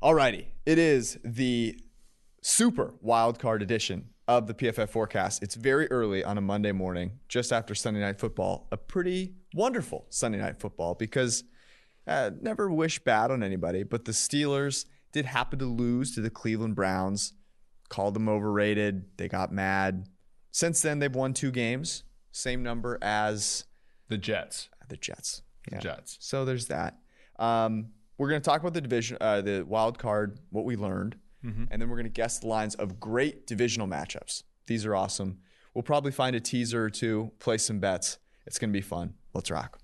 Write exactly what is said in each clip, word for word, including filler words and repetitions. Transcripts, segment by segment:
Alrighty, it is the super wild card edition of the P F F Forecast. It's very early on a Monday morning, just after Sunday Night Football, a pretty wonderful Sunday Night Football, because uh, never wish bad on anybody, but the Steelers did happen to lose to the Cleveland Browns, called them overrated, they got mad. Since then, they've won two games, same number as the Jets. The Jets. Yeah. Jets. So there's that. Um, we're going to talk about the division, uh, the wild card, what we learned, mm-hmm. and then we're going to guess the lines of great divisional matchups. These are awesome. We'll probably find a teaser or two, play some bets. It's going to be fun. Let's rock.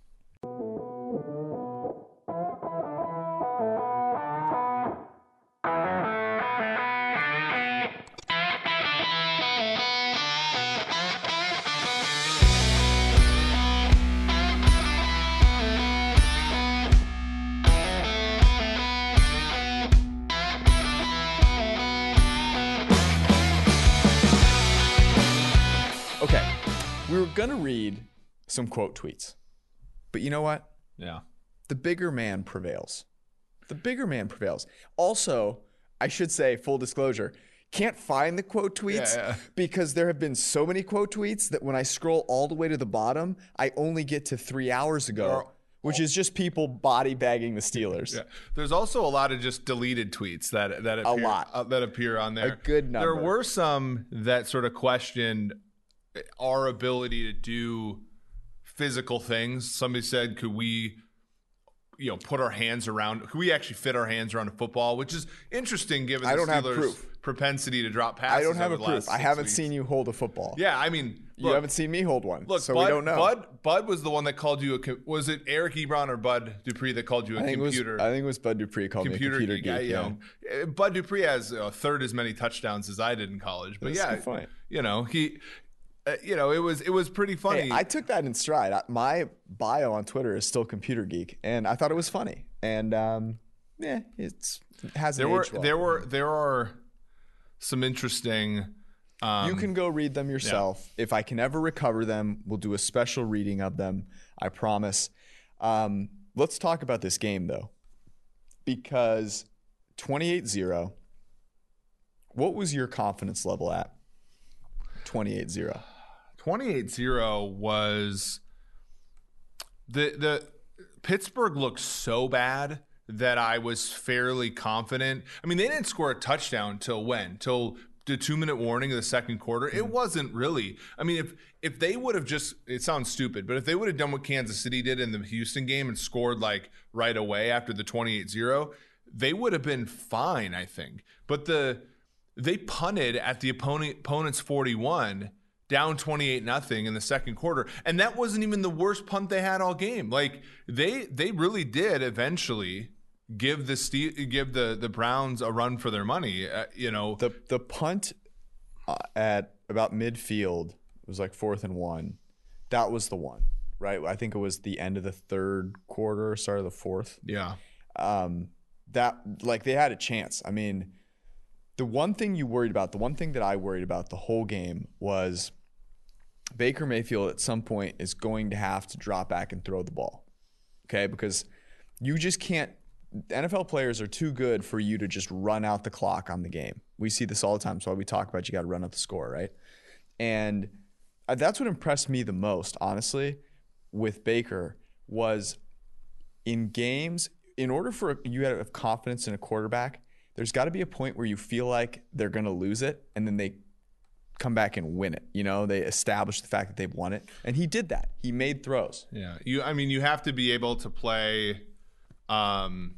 We were going to read some quote tweets, but you know what? Yeah. The bigger man prevails. The bigger man prevails. Also, I should say, full disclosure, can't find the quote tweets yeah, yeah. because there have been so many quote tweets that when I scroll all the way to the bottom, I only get to three hours ago, are, which is just people body bagging the Steelers. Yeah. There's also a lot of just deleted tweets that, that, appear, a lot. Uh, that appear on there. A good number. There were some that sort of questioned our ability to do physical things. Somebody said, could we, you know, put our hands around, could we actually fit our hands around a football, which is interesting given the I don't Steelers' have proof. propensity to drop passes. I don't have a over the proof. last I haven't weeks. seen you hold a football. Yeah, I mean, you look, haven't seen me hold one. Look, so Bud, we don't know. Bud, Bud was the one that called you a, was it Eric Ebron or Bud Dupree that called you a I think computer? It was, I think it was Bud Dupree called computer me a computer geek. guy, geek you yeah. know, Bud Dupree has a third as many touchdowns as I did in college. But That's yeah, you know, he... Uh, you know, it was it was pretty funny. Hey, I took that in stride. I, my bio on Twitter is still computer geek, and I thought it was funny. And um, yeah, it's it hasn't there were aged well. there were there are some interesting. Um, you can go read them yourself. Yeah. If I can ever recover them, we'll do a special reading of them. I promise. Um, let's talk about this game though, because twenty-eight zero. What was your confidence level at? twenty-eight zero. twenty-eight zero was the the Pittsburgh looked so bad that I was fairly confident. I mean, they didn't score a touchdown till when? Till the two-minute warning of the second quarter. Mm-hmm. It wasn't really. I mean, if if they would have just, it sounds stupid, but if they would have done what Kansas City did in the Houston game and scored like right away after the twenty-eight zero, they would have been fine, I think. But the they punted at the opponent opponent's forty-one, down twenty-eight nothing in the second quarter, and that wasn't even the worst punt they had all game. Like they they really did eventually give the Ste- give the the Browns a run for their money. Uh, you know, the the punt uh, at about midfield, it was like fourth and one. That was the one, right? I think it was the end of the third quarter, start of the fourth. Yeah. Um, that like they had a chance. I mean. The one thing you worried about, the one thing that I worried about the whole game was Baker Mayfield at some point is going to have to drop back and throw the ball, okay? Because you just can't – N F L players are too good for you to just run out the clock on the game. We see this all the time. So we talk about you got to run out the score, right? And that's what impressed me the most, honestly, with Baker was in games, in order for you to have confidence in a quarterback – there's got to be a point where you feel like they're going to lose it, and then they come back and win it. You know, they establish the fact that they've won it, and he did that. He made throws. Yeah, you. I mean, you have to be able to play. Um,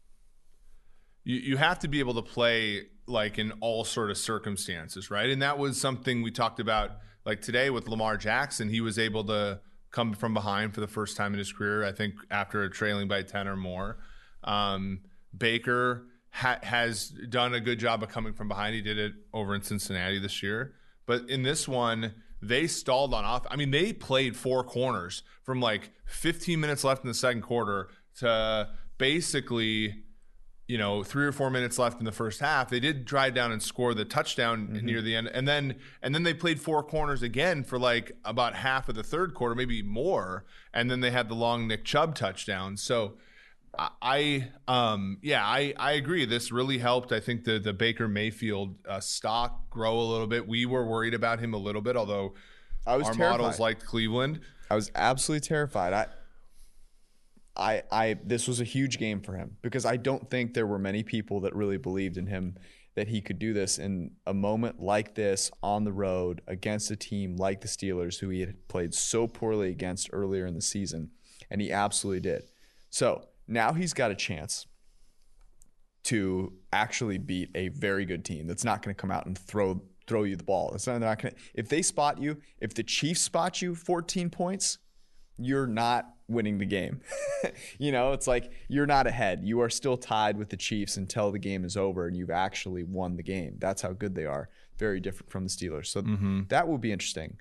you you have to be able to play like in all sort of circumstances, right? And that was something we talked about like today with Lamar Jackson. He was able to come from behind for the first time in his career, I think, after trailing by ten or more. Um, Baker. Ha- has done a good job of coming from behind. He did it over in Cincinnati this year. But in this one, they stalled on off. I mean, they played four corners from like fifteen minutes left in the second quarter to basically, you know, three or four minutes left in the first half. They did drive down and score the touchdown mm-hmm. near the end. And then and then they played four corners again for like about half of the third quarter, maybe more. And then they had the long Nick Chubb touchdown. So I um yeah I I agree. This really helped. I think the the Baker Mayfield uh, stock grow a little bit. We were worried about him a little bit, although I was our terrified. models liked Cleveland. I was absolutely terrified. I, I, I. This was a huge game for him because I don't think there were many people that really believed in him that he could do this in a moment like this on the road against a team like the Steelers, who he had played so poorly against earlier in the season, and he absolutely did. So now he's got a chance to actually beat a very good team that's not going to come out and throw throw you the ball. It's not, they're not going to. If they spot you, if the Chiefs spot you fourteen points, you're not winning the game. You know, it's like you're not ahead. You are still tied with the Chiefs until the game is over and you've actually won the game. That's how good they are. Very different from the Steelers. So mm-hmm. that will be interesting.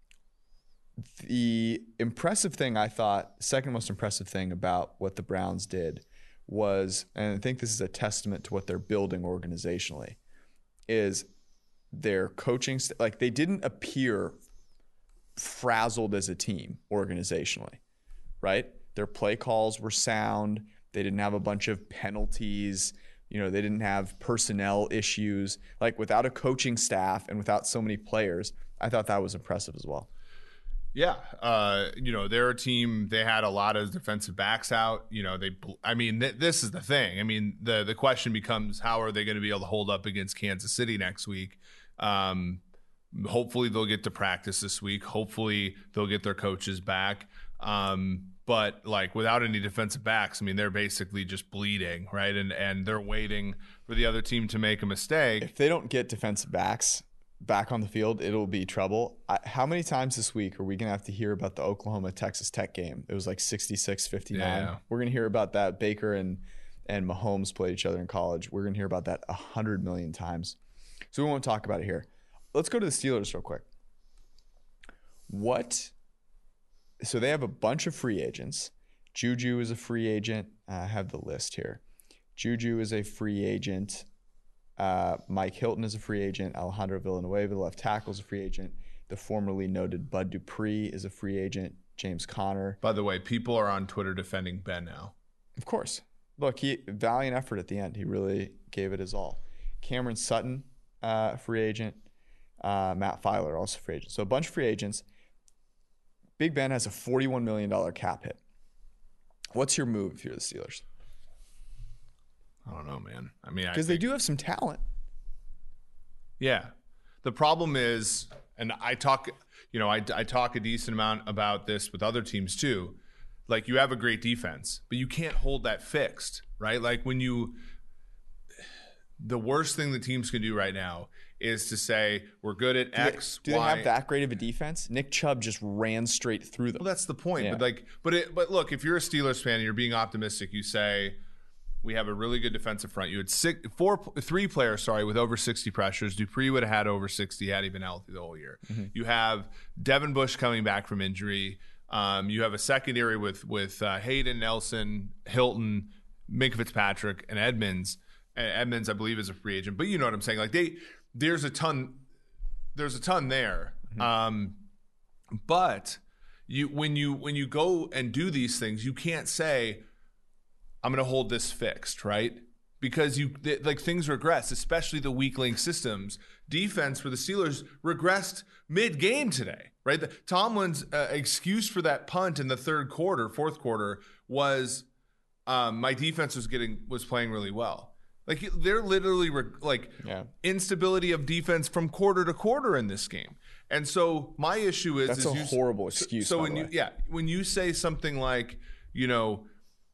The impressive thing, I thought, second most impressive thing about what the Browns did was, and I think this is a testament to what they're building organizationally, is their coaching. St- like they didn't appear frazzled as a team organizationally, right? Their play calls were sound. They didn't have a bunch of penalties. You know, they didn't have personnel issues. Like without a coaching staff and without so many players, I thought that was impressive as well. Yeah, uh, you know, they're a team. They had a lot of defensive backs out. You know, they. I mean, th- this is the thing. I mean, the the question becomes, how are they going to be able to hold up against Kansas City next week? Um, hopefully, they'll get to practice this week. Hopefully, they'll get their coaches back. Um, but like without any defensive backs, I mean, they're basically just bleeding, right? And and they're waiting for the other team to make a mistake. If they don't get defensive backs back on the field, it'll be trouble. I, how many times this week are we going to have to hear about the Oklahoma-Texas Tech game? It was like sixty-six fifty-nine. Yeah. We're going to hear about that. Baker and, and Mahomes played each other in college. We're going to hear about that one hundred million times. So we won't talk about it here. Let's go to the Steelers real quick. What? So they have a bunch of free agents. Juju is a free agent. I have the list here. Juju is a free agent. Uh, Mike Hilton is a free agent. Alejandro Villanueva, the left tackle, is a free agent. The formerly noted Bud Dupree is a free agent. James Conner. By the way, people are on Twitter defending Ben now. Of course. Look, he valiant effort at the end. He really gave it his all. Cameron Sutton, uh, free agent. Uh, Matt Filer, also free agent. So a bunch of free agents. Big Ben has a forty-one million dollars cap hit. What's your move if you're the Steelers? I don't know, man. I mean, because they do have some talent. Yeah. The problem is, and I talk, you know, I, I talk a decent amount about this with other teams too. Like you have a great defense, but you can't hold that fixed, right? Like when you, the worst thing the teams can do right now is to say, we're good at do X, they, do Y. they have that great of a defense? Nick Chubb just ran straight through them. Well, that's the point. Yeah. But like, but it, but look, if you're a Steelers fan and you're being optimistic, you say, we have a really good defensive front. You had six, four, three players, sorry, with over sixty pressures. Dupree would have had over sixty had he been healthy the whole year. Mm-hmm. You have Devin Bush coming back from injury. Um, you have a secondary with with uh, Hayden, Nelson, Hilton, Minka Fitzpatrick, and Edmonds. And Edmonds, I believe, is a free agent. But you know what I'm saying? Like they, there's a ton, there's a ton there. Mm-hmm. Um, but you when you when you go and do these things, you can't say, I'm going to hold this fixed, right? Because you th- like things regress, especially the weak link systems. Defense for the Steelers regressed mid-game today, right? The, Tomlin's uh, excuse for that punt in the third quarter, fourth quarter, was um, my defense was getting was playing really well. Like they're literally re- like yeah. instability of defense from quarter to quarter in this game. And so my issue is that's is a you, horrible excuse. So, so by when the you way. yeah when you say something like, you know,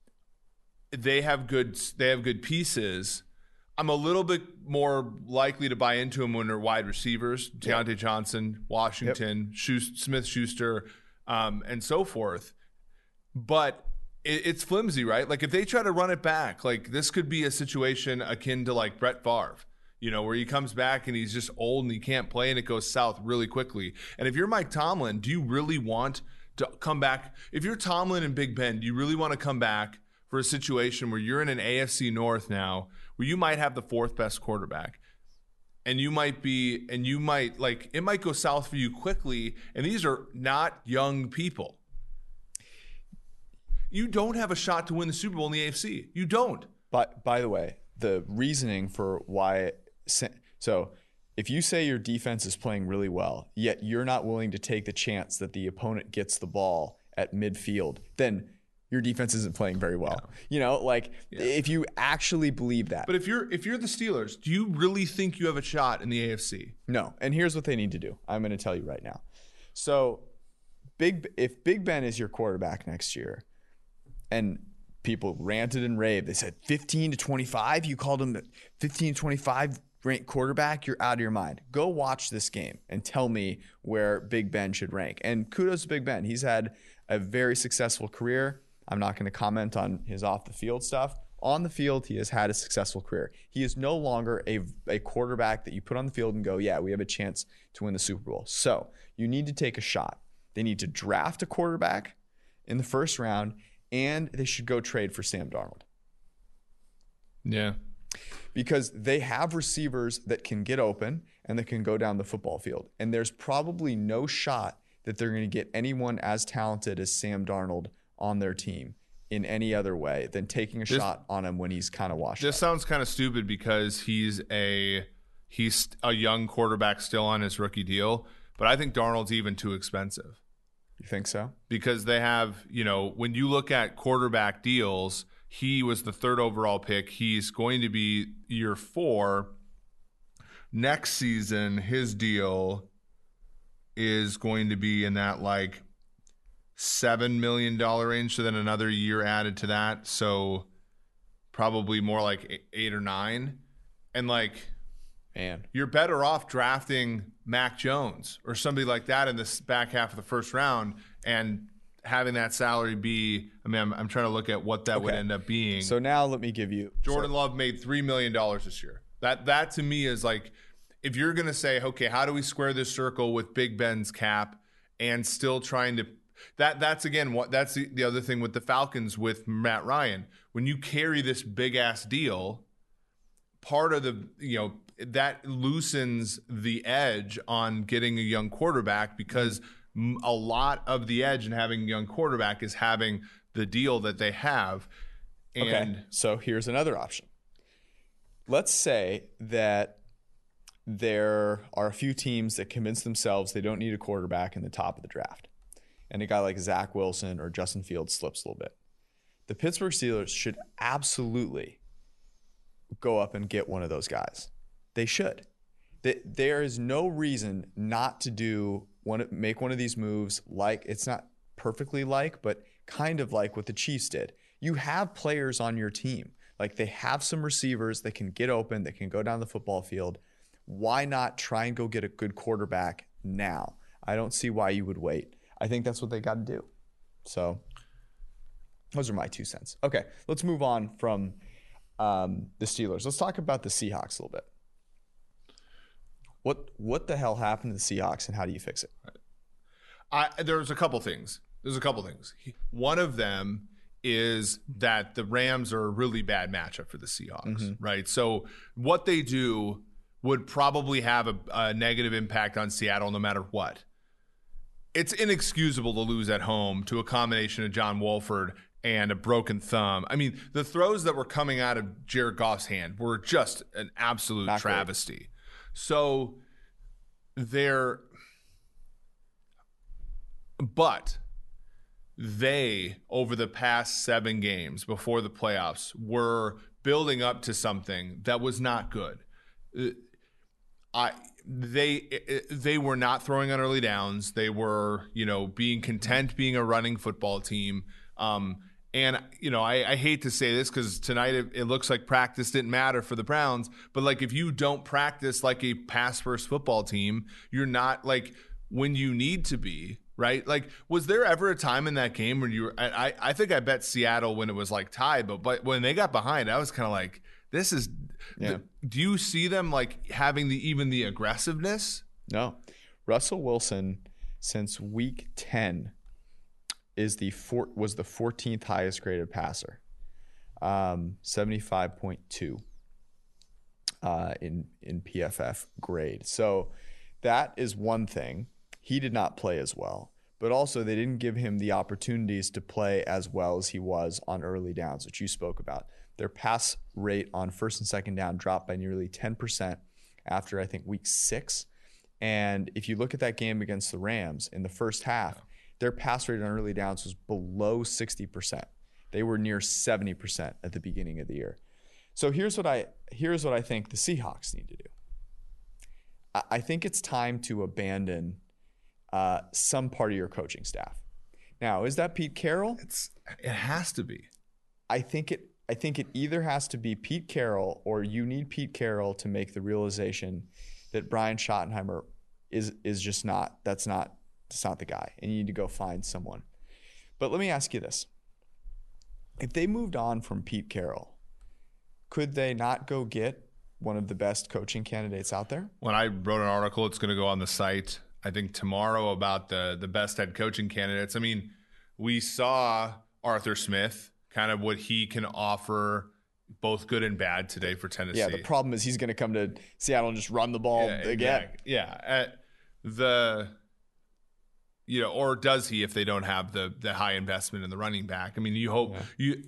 they have good they have good pieces, I'm a little bit more likely to buy into them when they're wide receivers, Deontay yep. Johnson, Washington, yep. Smith-Schuster, um, and so forth. But it, it's flimsy, right? Like if they try to run it back, like this could be a situation akin to like Brett Favre, you know, where he comes back and he's just old and he can't play and it goes south really quickly. And if you're Mike Tomlin, do you really want to come back? If you're Tomlin and Big Ben, do you really want to come back for a situation where you're in an A F C North now, where you might have the fourth best quarterback, and you might be, and you might like, it might go south for you quickly, and these are not young people. You don't have a shot to win the Super Bowl in the A F C. You don't. But by the way, the reasoning for why so if you say your defense is playing really well, yet you're not willing to take the chance that the opponent gets the ball at midfield, then your defense isn't playing very well. Yeah. You know, like yeah. if you actually believe that. But if you're if you're the Steelers, do you really think you have a shot in the A F C? No. And here's what they need to do. I'm going to tell you right now. So, Big if Big Ben is your quarterback next year, and people ranted and raved, they said fifteen to twenty-five, you called him fifteen to twenty-five ranked quarterback, you're out of your mind. Go watch this game and tell me where Big Ben should rank. And kudos to Big Ben. He's had a very successful career. I'm not going to comment on his off the field stuff. On the field, he has had a successful career. He is no longer a, a quarterback that you put on the field and go, yeah, we have a chance to win the Super Bowl. So you need to take a shot. They need to draft a quarterback in the first round, and they should go trade for Sam Darnold. Yeah. Because they have receivers that can get open and that can go down the football field. And there's probably no shot that they're going to get anyone as talented as Sam Darnold on their team in any other way than taking a this, shot on him when he's kind of washed This up. sounds kind of stupid because he's a he's a young quarterback still on his rookie deal, but I think Darnold's even too expensive. You think so? Because they have, you know, when you look at quarterback deals, he was the third overall pick. He's going to be year four. Next season, his deal is going to be in that like seven million dollars range. So then another year added to that. So probably more like eight or nine. And like, man, you're better off drafting Mac Jones or somebody like that in this back half of the first round and having that salary be, I mean, I'm, I'm trying to look at what that okay. would end up being. So now let me give you. Jordan so, Love made three million dollars this year. That, that to me is like, if you're going to say, okay, how do we square this circle with Big Ben's cap and still trying to, that that's again, what that's the, the other thing with the Falcons with Matt Ryan. When you carry this big ass deal, part of the, you know, that loosens the edge on getting a young quarterback because a lot of the edge in having a young quarterback is having the deal that they have. And okay, so here's another option. Let's say that there are a few teams that convince themselves they don't need a quarterback in the top of the draft, and a guy like Zach Wilson or Justin Fields slips a little bit. The Pittsburgh Steelers should absolutely go up and get one of those guys. They should. There is no reason not to do one, make one of these moves like, it's not perfectly like, but kind of like what the Chiefs did. You have players on your team. Like they have some receivers that can get open, that can go down the football field. Why not try and go get a good quarterback now? I don't see why you would wait. I think that's what they got to do. So those are my two cents. Okay, let's move on from um, the Steelers. Let's talk about the Seahawks a little bit. What what the hell happened to the Seahawks and how do you fix it? I, there's a couple things. There's a couple things. One of them is that the Rams are a really bad matchup for the Seahawks, mm-hmm. right? So what they do would probably have a, a negative impact on Seattle no matter what. It's inexcusable to lose at home to a combination of John Wolford and a broken thumb. I mean, the throws that were coming out of Jared Goff's hand were just an absolute Not travesty. Great. So they're, but they, over the past seven games before the playoffs, were building up to something that was not good. I they they were not throwing on early downs. They were, you know, being content being a running football team. Um, and, you know, I, I hate to say this because tonight it, it looks like practice didn't matter for the Browns. But, like, if you don't practice like a pass-first football team, you're not, like, when you need to be, right? Like, was there ever a time in that game when you were – I I think I bet Seattle when it was, like, tied. But, but when they got behind, I was kind of like, this is yeah. – the, do you see them, like, having the even the aggressiveness? No. Russell Wilson, since week ten – is the four, was the fourteenth highest graded passer, um, seventy-five point two uh, in in P F F grade. So that is one thing. He did not play as well. but also they didn't give him the opportunities to play as well as he was on early downs, which you spoke about. Their pass rate on first and second down dropped by nearly ten percent after, I think, week six. And if you look at that game against the Rams in the first half, their pass rate on early downs was below sixty percent. They were near seventy percent at the beginning of the year. So here's what I here's what I think the Seahawks need to do. I, I think it's time to abandon uh, some part of your coaching staff. Now, is that Pete Carroll? It's it has to be. I think it I think it either has to be Pete Carroll, or you need Pete Carroll to make the realization that Brian Schottenheimer is is just not that's not that's not the guy, and you need to go find someone. But let me ask you this. If they moved on from Pete Carroll, could they not go get one of the best coaching candidates out there? When I wrote an article, it's going to go on the site, I think tomorrow, about the the best head coaching candidates. I mean, we saw Arthur Smith, kind of what he can offer, both good and bad today for Tennessee. Yeah, the problem is he's going to come to Seattle and just run the ball yeah, again. Yeah, yeah. Uh, the you know, or does he if they don't have the the high investment in the running back? I mean, you hope yeah. you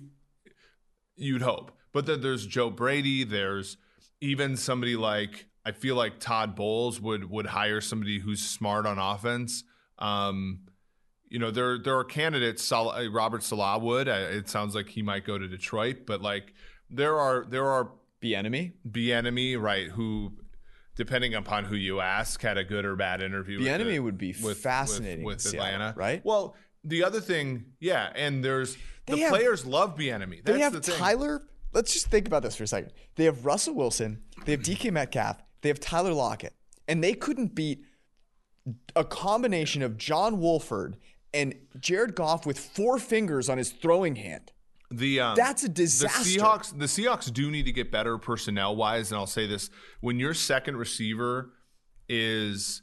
you'd hope, but then there's Joe Brady. There's even somebody like I feel like Todd Bowles would would hire somebody who's smart on offense. Um, You know, there there are candidates. Salah, Robert Salah would. It sounds like he might go to Detroit, but like there are there are Bieniemy, Bieniemy, right? Who, depending upon who you ask, had a good or bad interview. Bieniemy would be with, fascinating with, with Seattle, Atlanta, right? Well, the other thing, yeah, and there's they the have, players love Bieniemy. That's they have the thing. Tyler. Let's just think about this for a second. They have Russell Wilson. They have D K Metcalf. They have Tyler Lockett, and they couldn't beat a combination of John Wolford and Jared Goff with four fingers on his throwing hand. The um, That's a disaster. The Seahawks, the Seahawks do need to get better personnel wise, and I'll say this: when your second receiver is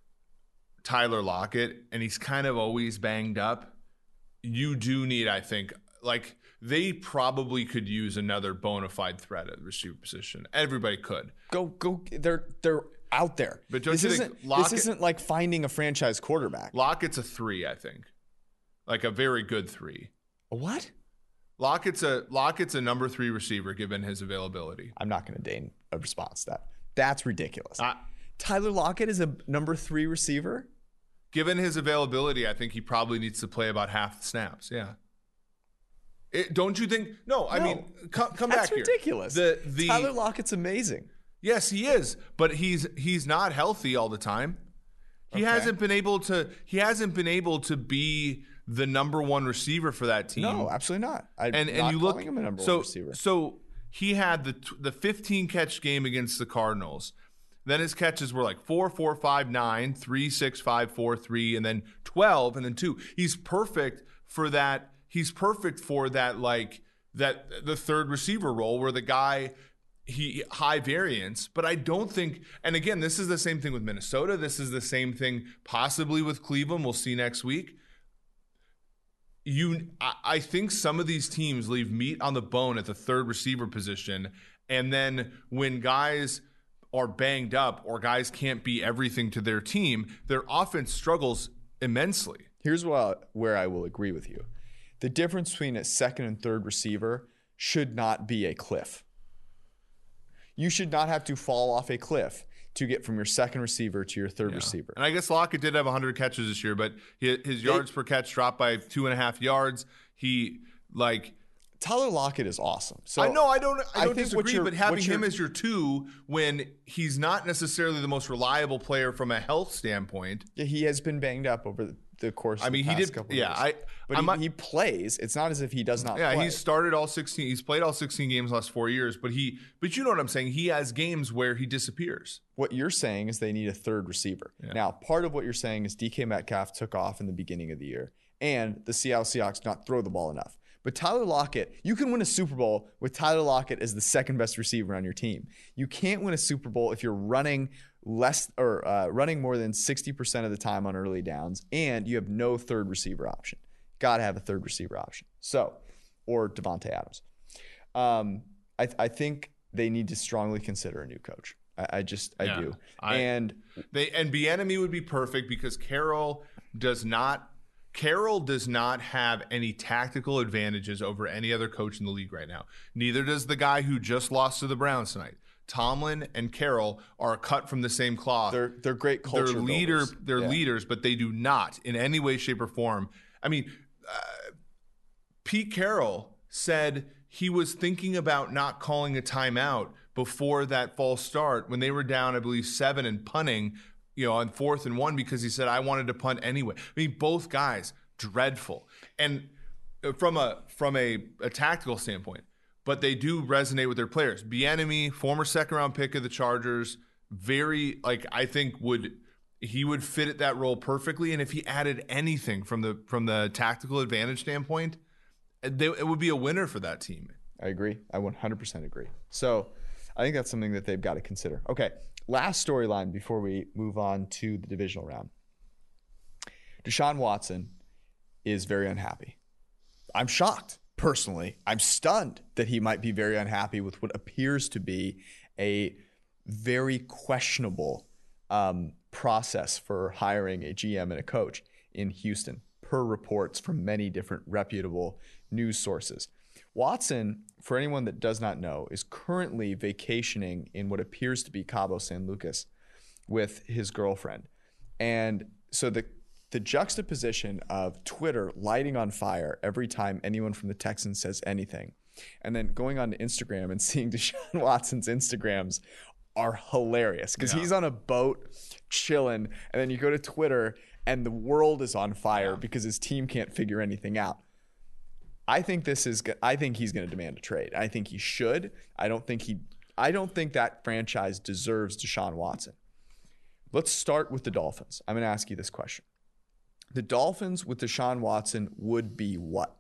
Tyler Lockett and he's kind of always banged up, you do need, I think, like they probably could use another bona fide threat at the receiver position. Everybody could go go. They're they're. out there. But don't this, you isn't, think Lockett, this isn't like finding a franchise quarterback. Lockett's a three, I think. Like a very good three. A what? Lockett's a Lockett's a number three receiver given his availability. I'm not going to deign a response to that. That's ridiculous. Uh, Tyler Lockett is a number three receiver? Given his availability, I think he probably needs to play about half the snaps. Yeah. It, don't you think? No, I no, mean, come, come that's back here. That's ridiculous. The, the, Tyler Lockett's amazing. Yes, he is, but he's he's not healthy all the time. He okay. hasn't been able to he hasn't been able to be the number one receiver for that team. No, absolutely not. I'm and not and you look him a number so one receiver. So he had the the fifteen catch game against the Cardinals. Then his catches were like four, four, five, nine, three, six, five, four, three, and then twelve, and then two. He's perfect for that. He's perfect for that, like that the third receiver role where the guy. He high variance, but I don't think, and again, this is the same thing with Minnesota. This is the same thing possibly with Cleveland. We'll see next week. You, I, I think some of these teams leave meat on the bone at the third receiver position, and then when guys are banged up or guys can't be everything to their team, their offense struggles immensely. Here's what, where I will agree with you. The difference between a second and third receiver should not be a cliff. You should not have to fall off a cliff to get from your second receiver to your third yeah. receiver. And I guess Lockett did have one hundred catches this year, but his, his yards they, per catch dropped by two and a half yards. He, like... Tyler Lockett is awesome. So I know, I don't I don't I disagree, but having your, him as your two when he's not necessarily the most reliable player from a health standpoint. Yeah, he has been banged up over the, the course of I mean, the past he did, couple yeah, of years. I, but I'm he, not, he plays. It's not as if he does not yeah, play. he's started all sixteen. He's played all sixteen games the last four years, but he, but you know what I'm saying? He has games where he disappears. What you're saying is they need a third receiver. Yeah. Now, part of what you're saying is D K Metcalf took off in the beginning of the year, and the Seattle Seahawks not throw the ball enough. But Tyler Lockett, you can win a Super Bowl with Tyler Lockett as the second best receiver on your team. You can't win a Super Bowl if you're running less or uh, running more than sixty percent of the time on early downs, and you have no third receiver option. Got to have a third receiver option. So, or Devontae Adams. Um, I, I think they need to strongly consider a new coach. I, I just, I yeah, do. I, and they and Bieniemy would be perfect because Carroll does not Carroll does not have any tactical advantages over any other coach in the league right now. Neither does the guy who just lost to the Browns tonight. Tomlin and Carroll are cut from the same cloth. They're they're great culture They're leader. builders. They're Yeah. leaders, but they do not in any way, shape, or form. I mean, uh, Pete Carroll said he was thinking about not calling a timeout before that false start when they were down, I believe, seven and punting, you know, on fourth and one, because he said, I wanted to punt anyway. I mean, both guys, dreadful. And from a from a, a tactical standpoint, but they do resonate with their players. Bieniemy, former second round pick of the Chargers, very, like, I think would he would fit at that role perfectly. And if he added anything from the from the tactical advantage standpoint, they, it would be a winner for that team. I agree. I one hundred percent agree. So I think that's something that they've got to consider. Okay, last storyline before we move on to the divisional round. Deshaun Watson is very unhappy. I'm shocked, personally. I'm stunned that he might be very unhappy with what appears to be a very questionable um, process for hiring a G M and a coach in Houston, per reports from many different reputable news sources. Watson, for anyone that does not know, is currently vacationing in what appears to be Cabo San Lucas with his girlfriend. And so the the juxtaposition of Twitter lighting on fire every time anyone from the Texans says anything, and then going on to Instagram and seeing Deshaun Watson's Instagrams are hilarious because yeah. he's on a boat chilling, and then you go to Twitter and the world is on fire yeah. because his team can't figure anything out. I think this is. I think he's going to demand a trade. I think he should. I don't think he. I don't think that franchise deserves Deshaun Watson. Let's start with the Dolphins. I'm going to ask you this question: the Dolphins with Deshaun Watson would be what?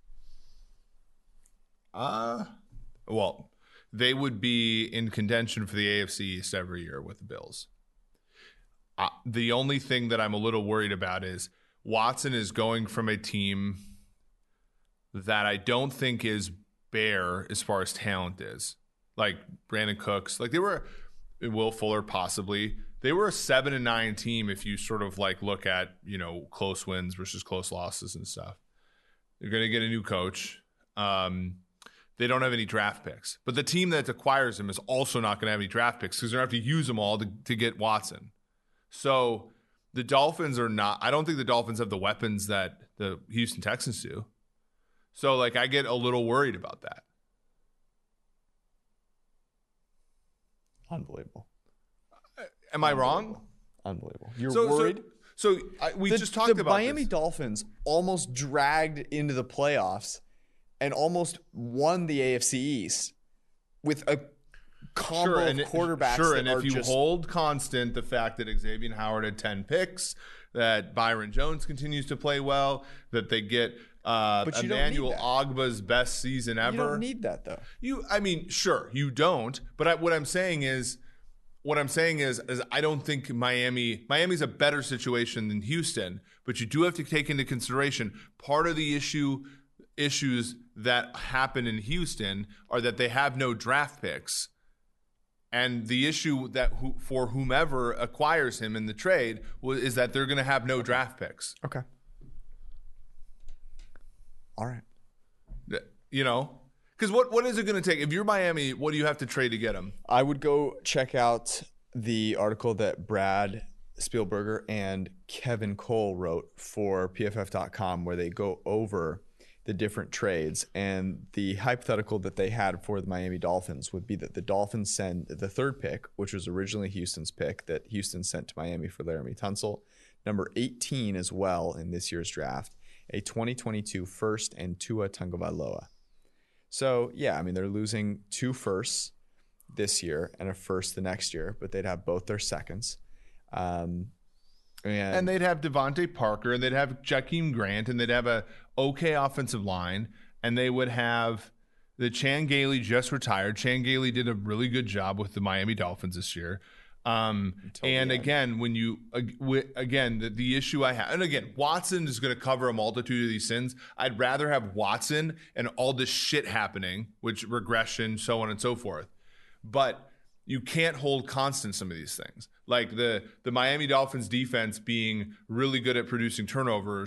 Uh, well, they would be in contention for the A F C East every year with the Bills. Uh, the only thing that I'm a little worried about is Watson is going from a team that I don't think is bare as far as talent is. Like Brandon Cooks, like they were, Will Fuller possibly. They were a seven and nine team if you sort of like look at, you know, close wins versus close losses and stuff. They're going to get a new coach. Um, they don't have any draft picks. But the team that acquires him is also not going to have any draft picks because they're going to have to use them all to, to get Watson. So the Dolphins are not – I don't think the Dolphins have the weapons that the Houston Texans do. So, like, I get a little worried about that. Unbelievable. Am I wrong? Unbelievable. You're so, worried? So, so I, we the, just talked the about Miami this. Dolphins almost dragged into the playoffs and almost won the A F C East with a combo sure, of quarterbacks. Sure, that and are if you just, hold constant the fact that Xavier Howard had ten picks, that Byron Jones continues to play well, that they get uh, but you Emmanuel don't need that. Ogba's best season ever. You don't need that, though. You, I mean, sure, you don't. But I, what I'm saying is, what I'm saying is, is I don't think Miami, Miami's a better situation than Houston. But you do have to take into consideration part of the issue, issues that happen in Houston are that they have no draft picks. And the issue that who, for whomever acquires him in the trade is that they're going to have no draft picks. Okay. All right. You know, because what, what is it going to take? If you're Miami, what do you have to trade to get him? I would go check out the article that Brad Spielberger and Kevin Cole wrote for P F F dot com where they go over the different trades, and the hypothetical that they had for the Miami Dolphins would be that the Dolphins send the third pick, which was originally Houston's pick that Houston sent to Miami for Laramie Tunsil, number eighteen as well in this year's draft, a twenty twenty-two first and Tua Tagovailoa. So yeah, I mean they're losing two firsts this year and a first the next year, but they'd have both their seconds. Um, And, and they'd have Devontae Parker, and they'd have Jakeem Grant, and they'd have a okay offensive line, and they would have the Chan Gailey just retired. Chan Gailey did a really good job with the Miami Dolphins this year. Um, and again, when you again the, the issue I have, and again, Watson is going to cover a multitude of these sins. I'd rather have Watson and all this shit happening, which regression, so on and so forth. But you can't hold constant some of these things. Like the the Miami Dolphins defense being really good at producing turnovers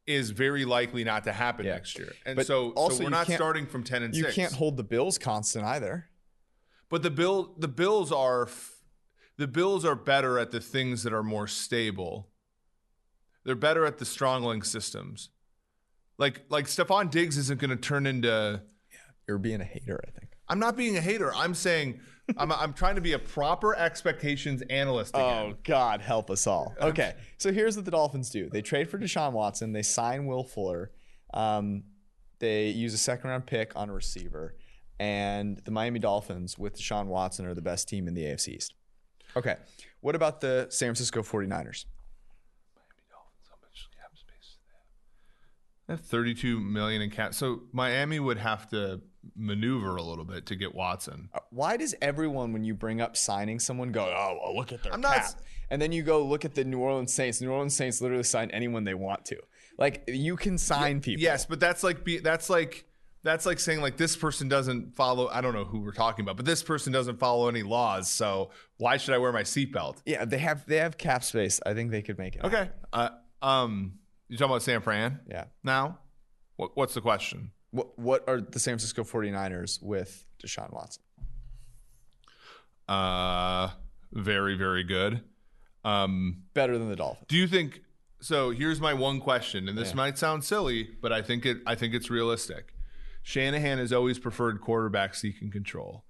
is very likely not to happen Yeah. next year. And But so, also so we're you not can't- starting from ten and You six. can't hold the Bills constant either. But the bill, the Bills are, f- the Bills are better at the things that are more stable. They're better at the strongling systems. Like like Stephon Diggs isn't going to turn into. You're being a hater, I think. I'm not being a hater. I'm saying I'm I'm trying to be a proper expectations analyst again. Oh, God, help us all. Okay, so here's what the Dolphins do. They trade for Deshaun Watson. They sign Will Fuller. Um, they use a second-round pick on a receiver. And the Miami Dolphins with Deshaun Watson are the best team in the A F C East. Okay, what about the San Francisco forty-niners? Miami Dolphins, how much cap space do they have? They have thirty-two million in cap. So Miami would have to maneuver a little bit to get Watson. Uh, Why does everyone, when you bring up signing someone, go, oh, well, look at their I'm cap? not- And then you go look at the New Orleans Saints. The New Orleans Saints literally sign anyone they want to. Like, you can sign people. Yes, but that's like be, that's like that's like saying like this person doesn't follow. I don't know who we're talking about, but this person doesn't follow any laws. So why should I wear my seatbelt? Yeah, they have they have cap space. I think they could make it. Okay. Uh, um, you talking about San Fran? Yeah. Now, what, what's the question? What what are the San Francisco forty-niners with Deshaun Watson? Uh, very very good. Um, Better than the Dolphins. do you think? So here's my one question, and this Yeah. might sound silly, but I think it. I think it's realistic. Shanahan has always preferred quarterbacks he can control.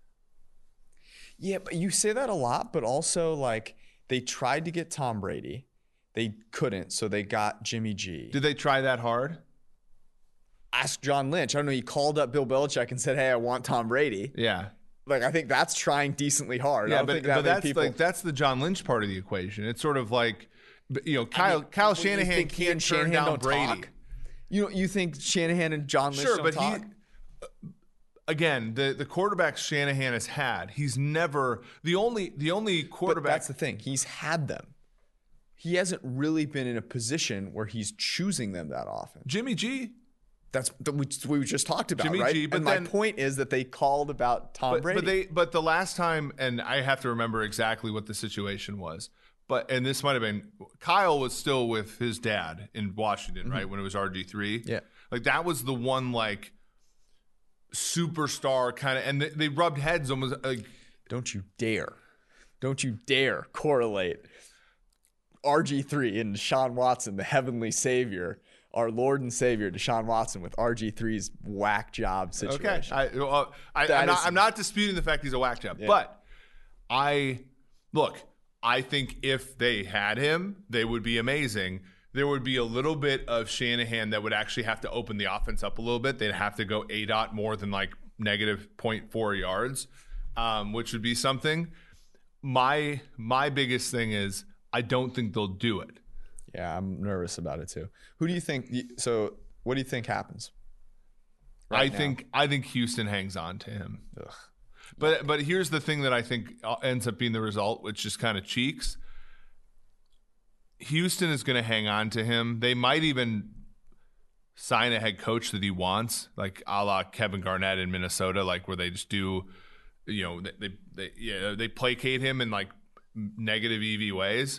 Yeah, but you say that a lot, but also like they tried to get Tom Brady. They couldn't, so they got Jimmy G. Did they try that hard? Ask John Lynch. I don't know. He called up Bill Belichick and said, "Hey, I want Tom Brady." Yeah. Like, I think that's trying decently hard. I Yeah, don't but, think that but many that's people. like that's the John Lynch part of the equation. It's sort of like, you know, Kyle mean, Kyle what, you Shanahan think he can't and turn Shanahan down don't Brady. talk? You know, you think Shanahan and John Lynch Sure, don't but talk? he again the the quarterbacks Shanahan has had. He's never the only the only But quarterback. that's the thing. He's had them. He hasn't really been in a position where he's choosing them that often. Jimmy G. That's that we, we just talked about, Jimmy right? G, but and then- my point is that they called about Tom But, Brady. but they but the last time, and I have to remember exactly what the situation was. But and this might have been Kyle was still with his dad in Washington, right? When it was R G three. Mm-hmm. Yeah. Like that was the one like superstar kind of, and they, they rubbed heads almost like Don't you dare. Don't you dare correlate R G three and Deshaun Watson, the heavenly savior, our Lord and Savior, Deshaun Watson, with R G three's whack job okay. situation. I, well, I, That I'm not is- I'm not disputing the fact he's a whack job, but I look. I think if they had him, they would be amazing. There would be a little bit of Shanahan that would actually have to open the offense up a little bit. They'd have to go A dot more than like negative zero point four yards, um, which would be something. My my biggest thing is I don't think they'll do it. Yeah, I'm nervous about it too. Who do you think? So, what do you think happens? I right now? think I think Houston hangs on to him. Ugh. But but here's the thing that I think ends up being the result, which is kind of cheeks. Houston is going to hang on to him. They might even sign a head coach that he wants, like a la Kevin Garnett in Minnesota, like where they just do, you know, they they, they yeah they placate him in like negative E V ways.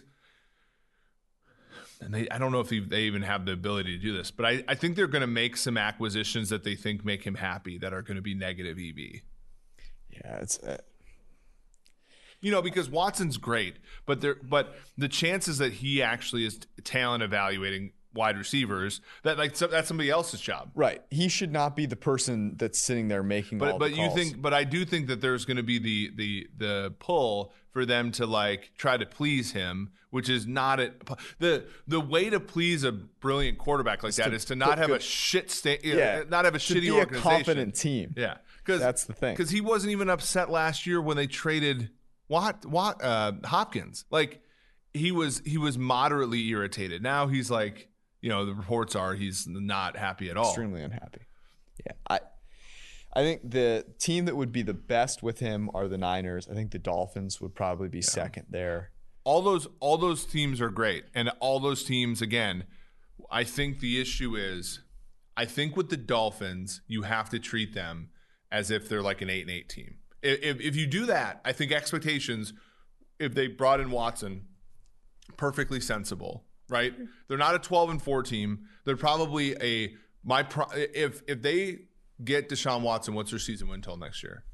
And they, I don't know if they even have the ability to do this, but I, I think they're going to make some acquisitions that they think make him happy that are going to be negative E V. Yeah, it's uh, You know, because Watson's great, but there, but the chances that he actually is talent evaluating wide receivers, that like so, that's somebody else's job. right. He should not be the person that's sitting there making all But but the you calls. think, but I do think that there's going to be the the the pull for them to like try to please him, which is not it. The the way to please a brilliant quarterback like that to is to not put have good- a shit sta- Yeah, not have a to shitty be a organization. competent team. Yeah, because That's the thing. Because he wasn't even upset last year when they traded Watt, Watt, uh, Hopkins. Like he was, he was moderately irritated. Now he's like, you know, the reports are he's not happy at all. Extremely unhappy. Yeah, I, I think the team that would be the best with him are the Niners. I think the Dolphins would probably be second there. All those, all those teams are great, and all those teams again. I think the issue is, I think with the Dolphins, you have to treat them as if they're like an eight and eight team. If, if you do that, I think expectations, if they brought in Watson, perfectly sensible. right? They're not a twelve and four team. They're probably a my pro, if if they get Deshaun Watson, what's their season win total next year?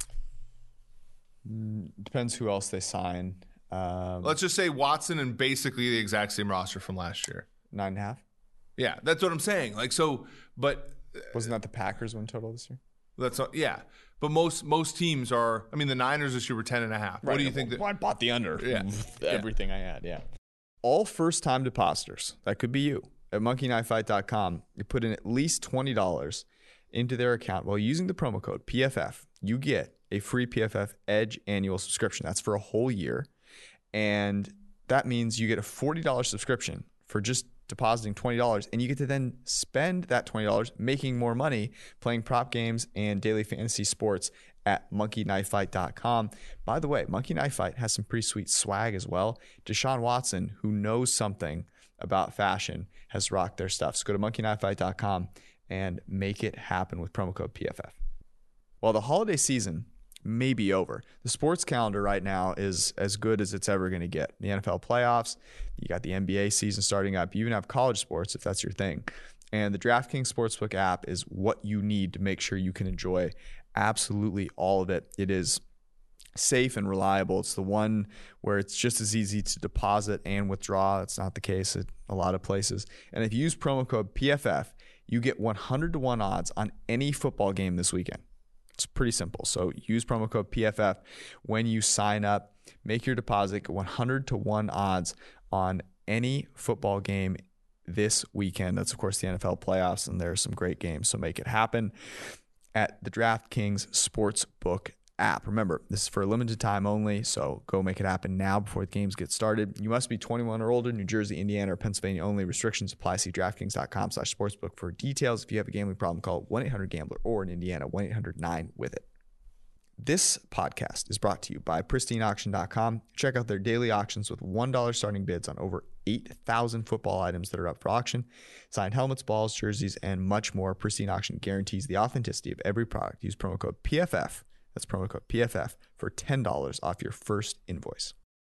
Depends who else they sign. Um, Let's just say Watson and basically the exact same roster from last year. Nine and a half. Yeah, that's what I'm saying. Like so, but wasn't that the Packers win total this year? That's not, yeah. But most most teams are. I mean, the Niners this year were ten and a half. Right. What do you think? Well, that, I bought the under. Yeah. Everything yeah. I had. Yeah. All first-time depositors, that could be you, at monkey knife fight dot com, you put in at least twenty dollars into their account while using the promo code P F F. You get a free P F F Edge annual subscription. That's for a whole year. And that means you get a forty dollars subscription for just depositing twenty dollars, and you get to then spend that twenty dollars making more money playing prop games and daily fantasy sports at monkey knife fight dot com. By the way, Monkey Knife Fight has some pretty sweet swag as well. Deshaun Watson, who knows something about fashion, has rocked their stuff. So go to monkey knife fight dot com and make it happen with promo code P F F. While the holiday season may be over, the sports calendar right now is as good as it's ever going to get. The N F L playoffs, you got the N B A season starting up, you even have college sports if that's your thing. And the DraftKings Sportsbook app is what you need to make sure you can enjoy absolutely all of it. It is safe and reliable. It's the one where it's just as easy to deposit and withdraw. It's not the case at a lot of places. And if you use promo code P F F, you get one hundred to one odds on any football game this weekend. It's pretty simple. So use promo code P F F when you sign up. Make your deposit, get one hundred to one odds on any football game this weekend. That's, of course, the N F L playoffs, and there are some great games, so make it happen at the DraftKings Sportsbook app. Remember, this is for a limited time only, so go make it happen now before the games get started. You must be twenty-one or older, New Jersey, Indiana, or Pennsylvania only. Restrictions apply. See DraftKings dot com slash sportsbook for details. If you have a gambling problem, call one eight hundred gambler or in Indiana, one eight hundred nine with it. This podcast is brought to you by pristine auction dot com. Check out their daily auctions with one dollar starting bids on over eight thousand football items that are up for auction. Signed helmets, balls, jerseys, and much more. Pristine Auction guarantees the authenticity of every product. Use promo code P F F. That's promo code P F F for ten dollars off your first invoice.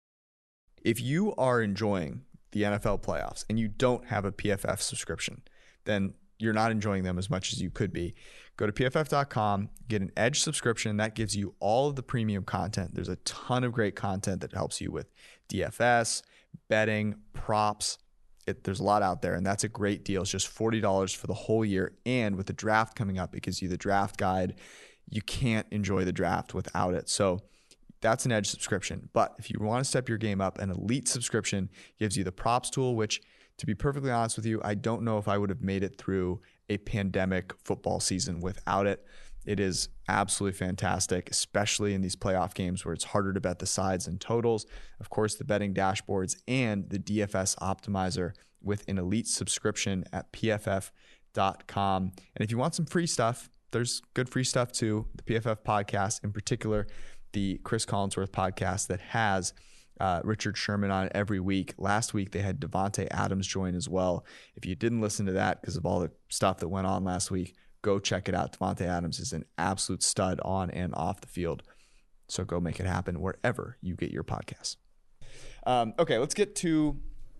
If you are enjoying the N F L playoffs and you don't have a P F F subscription, then you're not enjoying them as much as you could be. Go to P F F dot com, get an Edge subscription. That gives you all of the premium content. There's a ton of great content that helps you with D F S, betting, props. It, there's a lot out there, and that's a great deal. It's just forty dollars for the whole year. And with the draft coming up, it gives you the draft guide. You can't enjoy the draft without it. So that's an Edge subscription. But if you want to step your game up, an Elite subscription gives you the props tool, which, to be perfectly honest with you, I don't know if I would have made it through a pandemic football season without it. It is absolutely fantastic, especially in these playoff games where it's harder to bet the sides and totals. Of course, the betting dashboards and the D F S optimizer with an Elite subscription at P F F dot com. And if you want some free stuff, there's good free stuff too. The P F F podcast, in particular, the Chris Collinsworth podcast that has uh, Richard Sherman on every week. Last week, they had Devontae Adams join as well. If you didn't listen to that because of all the stuff that went on last week, go check it out. Devontae Adams is an absolute stud on and off the field. So go make it happen wherever you get your podcasts. Um, okay, let's get to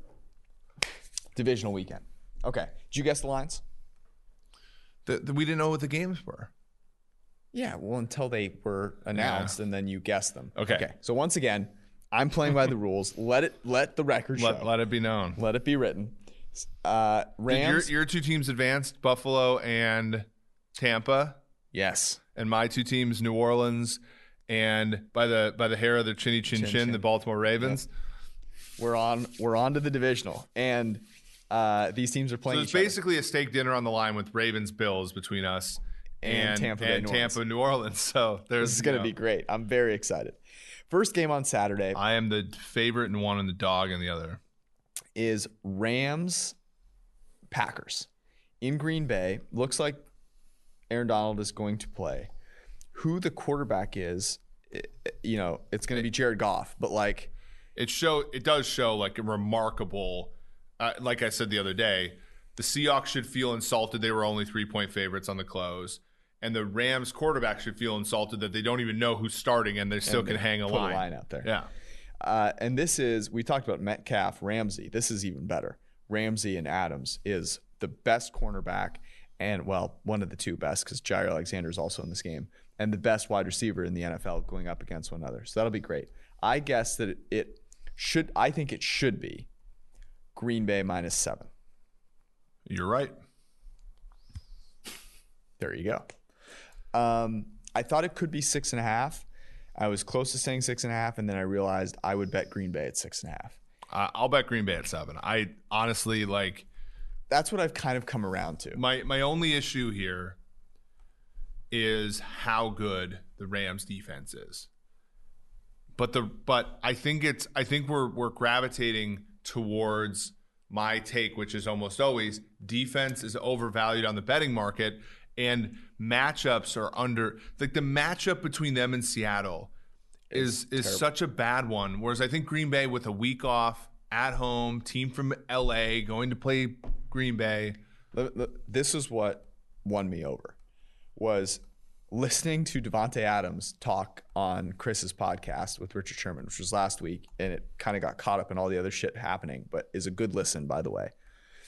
divisional weekend. Okay, did you guess the lines? The, the, we didn't know what the games were. Yeah, well, until they were announced, yeah. And then you guessed them. Okay. Okay. So once again, I'm playing by the rules. Let it, let the record let, show. Let it be known. Let it be written. Uh, Rams. Did your, your two teams advanced, Buffalo and Tampa. Yes. And my two teams, New Orleans and by the by the hair of their chinny chin chin, chin, chin. the Baltimore Ravens. Yep. We're on. We're on to the divisional, and uh, these teams are playing. So it's each basically other. a steak dinner on the line with Ravens Bills between us. And, and Tampa, and New Tampa, Orleans. New Orleans. So there's this is going to be great. I'm very excited. First game on Saturday. I am the favorite in one and the dog in the other. Is Rams Packers in Green Bay. Looks like Aaron Donald is going to play. Who the quarterback is, it, you know, it's going to be Jared Goff. But like, it show it does show like a remarkable. Uh, like I said the other day, the Seahawks should feel insulted. They were only three point favorites on the close. And the Rams quarterback should feel insulted that they don't even know who's starting and they still and can they hang a put line. a line out there. Yeah. Uh, and this is, we talked about Metcalf, Ramsey. This is even better. Ramsey and Adams is the best cornerback and, well, one of the two best because Jair Alexander is also in this game, and the best wide receiver in the N F L going up against one another. So that'll be great. I guess that it, it should, I think it should be Green Bay minus seven. You're right. There you go. Um, I thought it could be six and a half. I was close to saying six and a half, and then I realized I would bet Green Bay at six and a half. Uh, I'll bet Green Bay at seven. I honestly like. That's what I've kind of come around to. My my only issue here is how good the Rams defense is. But the but I think it's I think we're we're gravitating towards my take, which is almost always defense is overvalued on the betting market, and matchups are under like the matchup between them and Seattle is is terrible. Such a bad one. Whereas I think Green Bay with a week off at home, team from L A going to play Green Bay. This is what won me over was listening to Devontae Adams talk on Chris's podcast with Richard Sherman, which was last week, and it kind of got caught up in all the other shit happening, but is a good listen, by the way.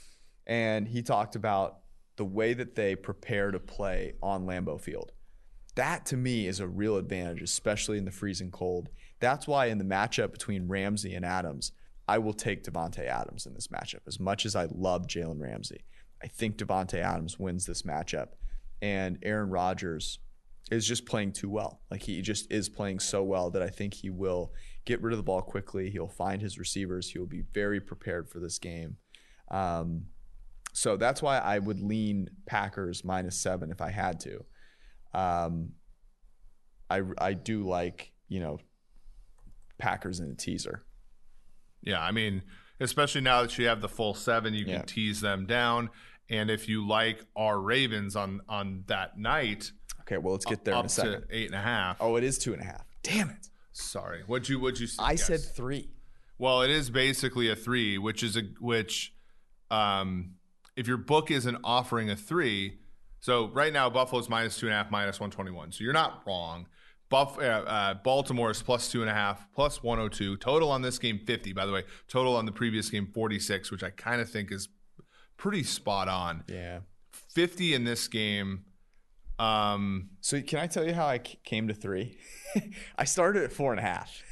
And he talked about the way that they prepare to play on Lambeau Field. That, to me, is a real advantage, especially in the freezing cold. That's why in the matchup between Ramsey and Adams, I will take Devontae Adams in this matchup. As much as I love Jalen Ramsey, I think Devontae Adams wins this matchup. And Aaron Rodgers is just playing too well. Like, he just is playing so well that I think he will get rid of the ball quickly. He'll find his receivers. He will be very prepared for this game. Um, so that's why I would lean Packers minus seven if I had to. Um, I, I do like, you know, Packers in a teaser. Yeah, I mean, especially now that you have the full seven, you can Yeah. tease them down. And if you like our Ravens on on that night, Okay, well, let's get there in up a second. to eight and a half. Oh, it is two and a half. Damn it. Sorry, what'd you what'd you? I guess? said three. Well, it is basically a three, which is a which, um, if your book isn't offering a three, so right now Buffalo's minus two and a half, minus one twenty one. So you're not wrong. Buff, uh, uh, Baltimore is plus two and a half, plus one oh two. Total on this game fifty. By the way, total on the previous game forty-six, which I kind of think is pretty spot on. Yeah. fifty in this game. Um, So can I tell you how I c- came to three? I started at four and a half.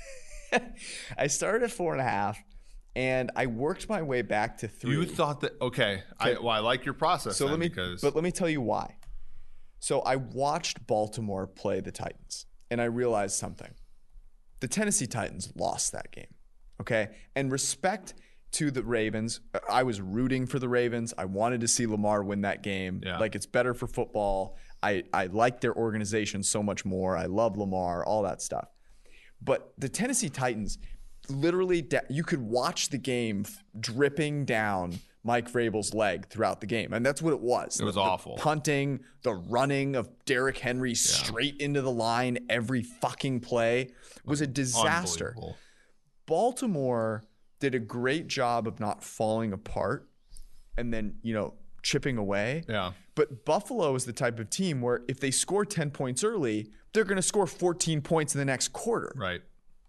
I started at four and a half, and I worked my way back to three. you thought that okay? I, well, I like your process. so then, let me, because but let me tell you why. So I watched Baltimore play the Titans, and I realized something. The Tennessee Titans lost that game, okay? And respect to the Ravens. I was rooting for the Ravens. I wanted to see Lamar win that game. Yeah. Like, it's better for football. I, I like their organization so much more. I love Lamar, all that stuff. But the Tennessee Titans, literally, you could watch the game dripping down Mike Vrabel's leg throughout the game. And that's what it was. It was the, awful. The punting, the running of Derrick Henry straight into the line every fucking play was a disaster. Unbelievable. Baltimore did a great job of not falling apart and then, you know, chipping away. Yeah. But Buffalo is the type of team where if they score ten points early, they're going to score fourteen points in the next quarter. Right.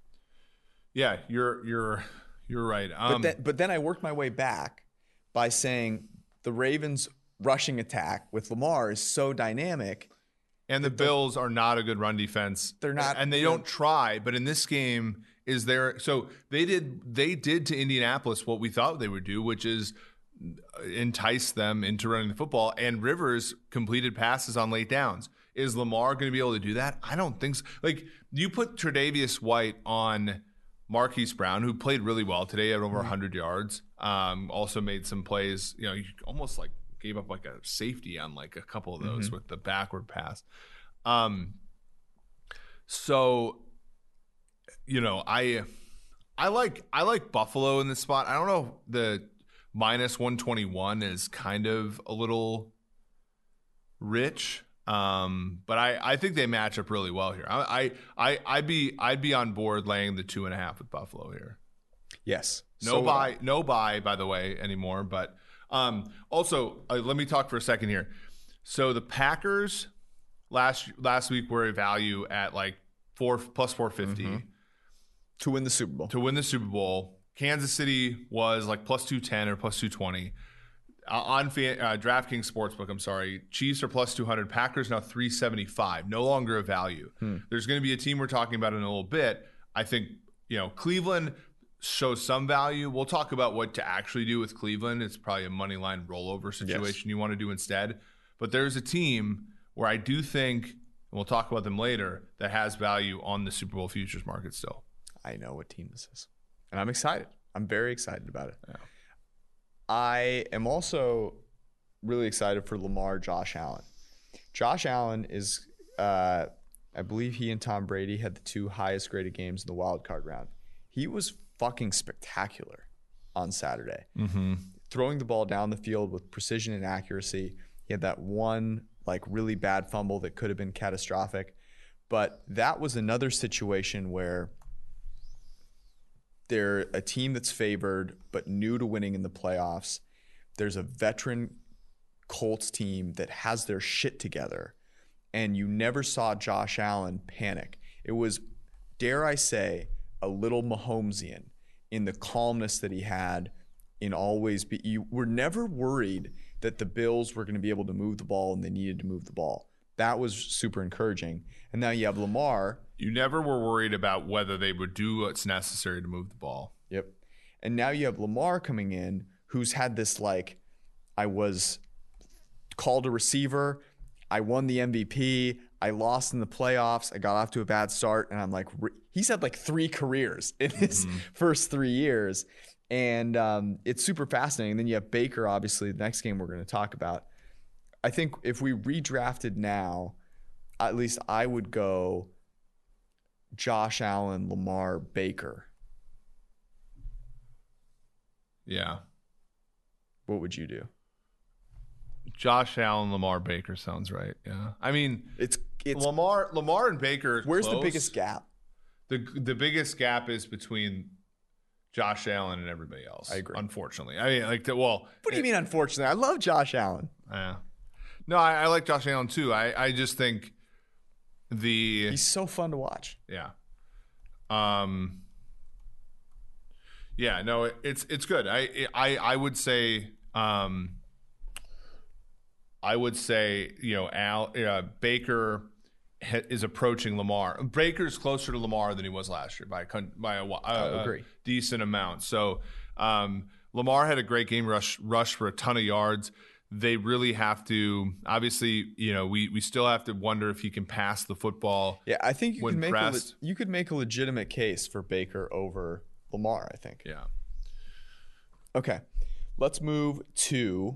Yeah, you're you're you're right. Um, But then, but then I worked my way back by saying the Ravens' rushing attack with Lamar is so dynamic. and the Bills are not a good run defense. They're not- and they don't try. But in this game, is there? So they did. They did to Indianapolis what we thought they would do, which is entice them into running the football. And Rivers completed passes on late downs. Is Lamar going to be able to do that? I don't think so. Like, you put Tre'Davious White on Marquise Brown, who played really well today at over one hundred yards. Um, also made some plays. You know, you almost like gave up like a safety on like a couple of those Mm-hmm. with the backward pass. Um, so, you know, I I like I like Buffalo in this spot. I don't know, the minus one twenty-one is kind of a little rich. Um, but I, I think they match up really well here. I, I, I, I'd be, I'd be on board laying the two and a half with Buffalo here. Yes. No So, buy, no buy, by the way, anymore. But um, also, uh, let me talk for a second here. So the Packers last last week were a value at like four plus four fifty. Mm-hmm. to win the Super Bowl. To win the Super Bowl. Kansas City was like plus two ten or plus two twenty. Uh, on uh, DraftKings Sportsbook, I'm sorry. Chiefs are plus two hundred. Packers now three seventy-five. No longer a value. Hmm. There's going to be a team we're talking about in a little bit. I think, you know, Cleveland shows some value. We'll talk about what to actually do with Cleveland. It's probably a money line rollover situation yes. you want to do instead. But there's a team where I do think, and we'll talk about them later, that has value on the Super Bowl futures market still. I know what team this is. And I'm excited. I'm very excited about it. Yeah. I am also really excited for Lamar Josh Allen. Josh Allen is, uh, I believe he and Tom Brady had the two highest graded games in the wild card round. He was fucking spectacular on Saturday. Mm-hmm. Throwing the ball down the field with precision and accuracy. He had that one like really bad fumble that could have been catastrophic. But that was another situation where they're a team that's favored but new to winning in the playoffs. There's a veteran Colts team that has their shit together, and you never saw Josh Allen panic. It was, dare I say, a little Mahomesian in the calmness that he had in always be. You were never worried that the Bills were going to be able to move the ball and they needed to move the ball. That was super encouraging. And now you have Lamar. You never were worried about whether they would do what's necessary to move the ball. Yep. And now you have Lamar coming in, who's had this like, I was called a receiver, I won the M V P, I lost in the playoffs, I got off to a bad start, and I'm like, he's had like three careers in his mm-hmm. first three years. And um, it's super fascinating. And then you have Baker, obviously, the next game we're going to talk about. I think if we redrafted now, at least I would go Josh Allen, Lamar, Baker. Yeah. What would you do? Josh Allen, Lamar, Baker sounds right. Yeah. I mean, it's it's Lamar, Lamar and Baker. Where's close. the biggest gap? The the biggest gap is between Josh Allen and everybody else. I agree. Unfortunately, I mean, like, the, well, what do you it, mean? Unfortunately, I love Josh Allen. Yeah. No, I, I like Josh Allen too. I, I just think the he's so fun to watch. Yeah. Um. Yeah. No, it, it's it's good. I I I would say. Um. I would say you know Al uh, Baker ha- is approaching Lamar. Baker's closer to Lamar than he was last year by a, by a, a, a decent amount. So um, Lamar had a great game, rush rush for a ton of yards. They really have to. Obviously, you know, we we still have to wonder if he can pass the football. Yeah, I think you could make a, you could make a legitimate case for Baker over Lamar. I think. Yeah. Okay, let's move to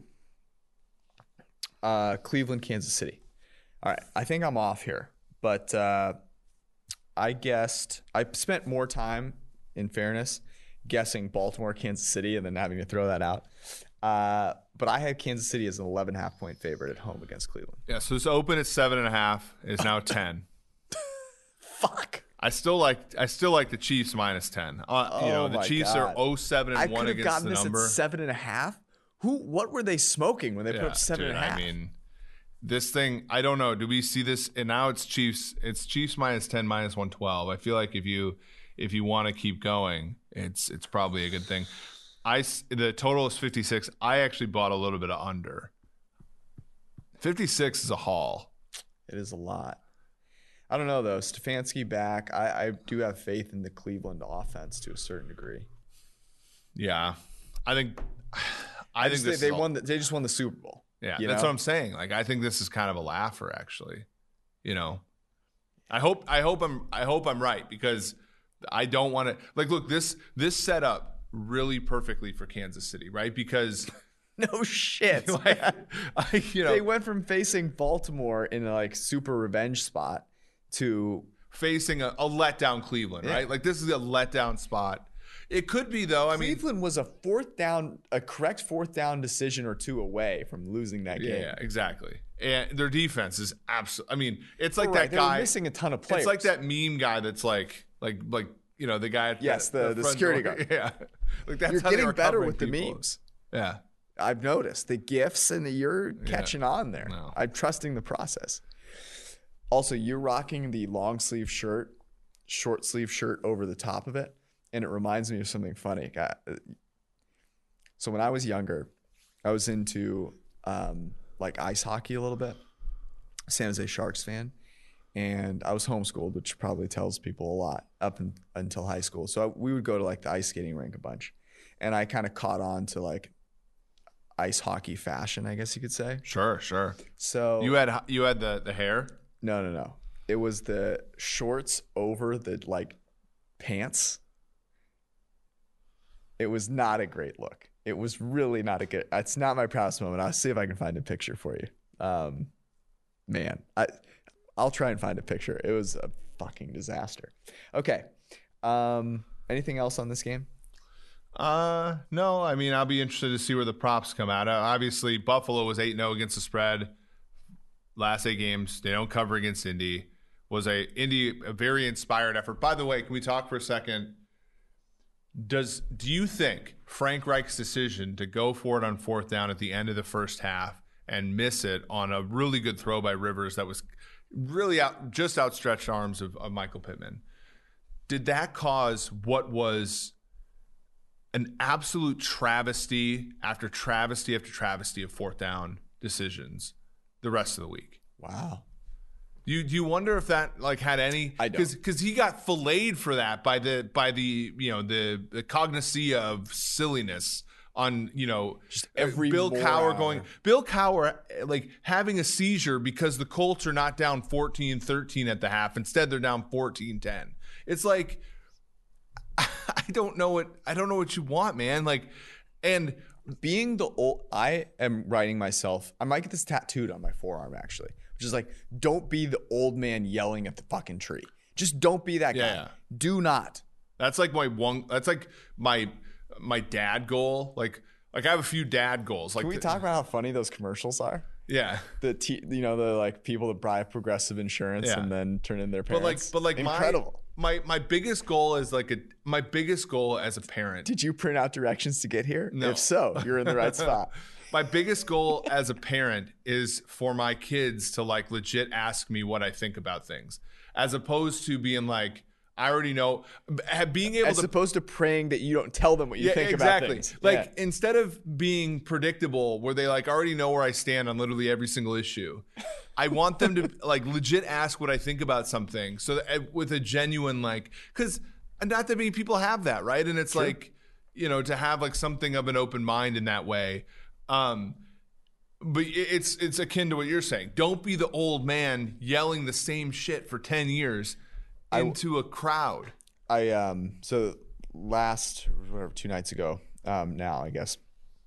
uh, Cleveland, Kansas City. All right, I think I'm off here, but uh, I guessed I spent more time, in fairness, guessing Baltimore, Kansas City, and then having to throw that out. Uh, but I had Kansas City as an eleven and a half point favorite at home against Cleveland. Yeah, so it's open at seven and a half. Is now ten. Fuck. I still like I still like the Chiefs minus ten. Uh, oh you know the Chiefs God. are oh seven and one against the number. I could have gotten this at seven and a half. Who? What were they smoking when they yeah, put up seven dude, and a half? I mean, this thing. I don't know. Do we see this? And now it's Chiefs. It's Chiefs minus ten, minus one twelve. I feel like if you if you want to keep going, it's it's probably a good thing. I the total is fifty-six. I actually bought a little bit of under. fifty-six is a haul. It is a lot. I don't know though. Stefanski back. I, I do have faith in the Cleveland offense to a certain degree. Yeah, I think. I, I think just, this they, they all, won. The, they just won the Super Bowl. Yeah, you that's know? what I'm saying. Like, I think this is kind of a laugher, actually. You know, I hope. I hope I'm. I hope I'm right because I don't want to. Like, look this. This setup really perfectly for Kansas City, right? Because no shit. Like, I, you know, they went from facing Baltimore in a like super revenge spot to facing a, a letdown Cleveland, yeah. right? Like this is a letdown spot. It could be though. I Cleveland mean, Cleveland was a fourth down, a correct fourth down decision or two away from losing that game. Yeah, exactly. And their defense is absolutely. I mean, it's like right. that guy they were missing a ton of players. It's like that meme guy that's like, like, like. You know, the guy at yes, the, the, the, the security door. guard. Yeah. Like that's you're how getting better with people. the memes. Yeah. I've noticed the GIFs and the, you're catching yeah. on there. No. I'm trusting the process. Also, you're rocking the long sleeve shirt short sleeve shirt over the top of it, and it reminds me of something funny. So when I was younger, I was into um, like ice hockey a little bit. San Jose Sharks fan, and I was homeschooled, which probably tells people a lot up in, until high school. So I, we would go to like the ice skating rink a bunch, and I kind of caught on to like ice hockey fashion, I guess you could say. Sure, sure. So you had you had the the hair? No, no, no. It was the shorts over the like pants. It was not a great look. It was really not a good. It's not my proudest moment. I'll see if I can find a picture for you. Um, man, I I'll try and find a picture. It was a fucking disaster. Okay. Um, anything else on this game? Uh, no. I mean, I'll be interested to see where the props come out. Uh, obviously, Buffalo was eight and oh against the spread. Last eight games, they don't cover against Indy. Was a Indy a very inspired effort. By the way, can we talk for a second? Does do you think Frank Reich's decision to go for it on fourth down at the end of the first half and miss it on a really good throw by Rivers that was really out, just outstretched arms of, of Michael Pittman, did that cause what was an absolute travesty after travesty after travesty of fourth down decisions the rest of the week? Wow. Do you, do you wonder if that like had any? I don't. Because he got filleted for that by the by the you know the the cognitia of silliness on you know just every Bill more Cowher hour. going Bill Cowher like having a seizure because the Colts are not down fourteen thirteen at the half. Instead, they're down fourteen ten. It's like I don't know what I don't know what you want, man. Like and. Being the old, I am writing myself. I might get this tattooed on my forearm actually, which is like, don't be the old man yelling at the fucking tree. Just don't be that guy. Yeah. Do not. That's like my one. That's like my my dad goal. Like like I have a few dad goals. Like Can we the, talk about how funny those commercials are? Yeah. The t- you know the like people that buy Progressive Insurance Yeah. and then turn in their But parents. like but like incredible. My, my my biggest goal is like a my biggest goal as a parent. Did you print out directions to get here? No. If so, you're in the right spot. My biggest goal as a parent is for my kids to like legit ask me what I think about things, as opposed to being like, I already know. Being able As to opposed to praying that you don't tell them what you yeah, think exactly. about things. Like Yeah. instead of being predictable, where they like already know where I stand on literally every single issue, I want them to like legit ask what I think about something, so that, with a genuine like, because not that many people have that, right? And it's Sure. like, you know, to have like something of an open mind in that way. Um, but it's it's akin to what you're saying. Don't be the old man yelling the same shit for ten years into a crowd. I um so last whatever two nights ago um now I guess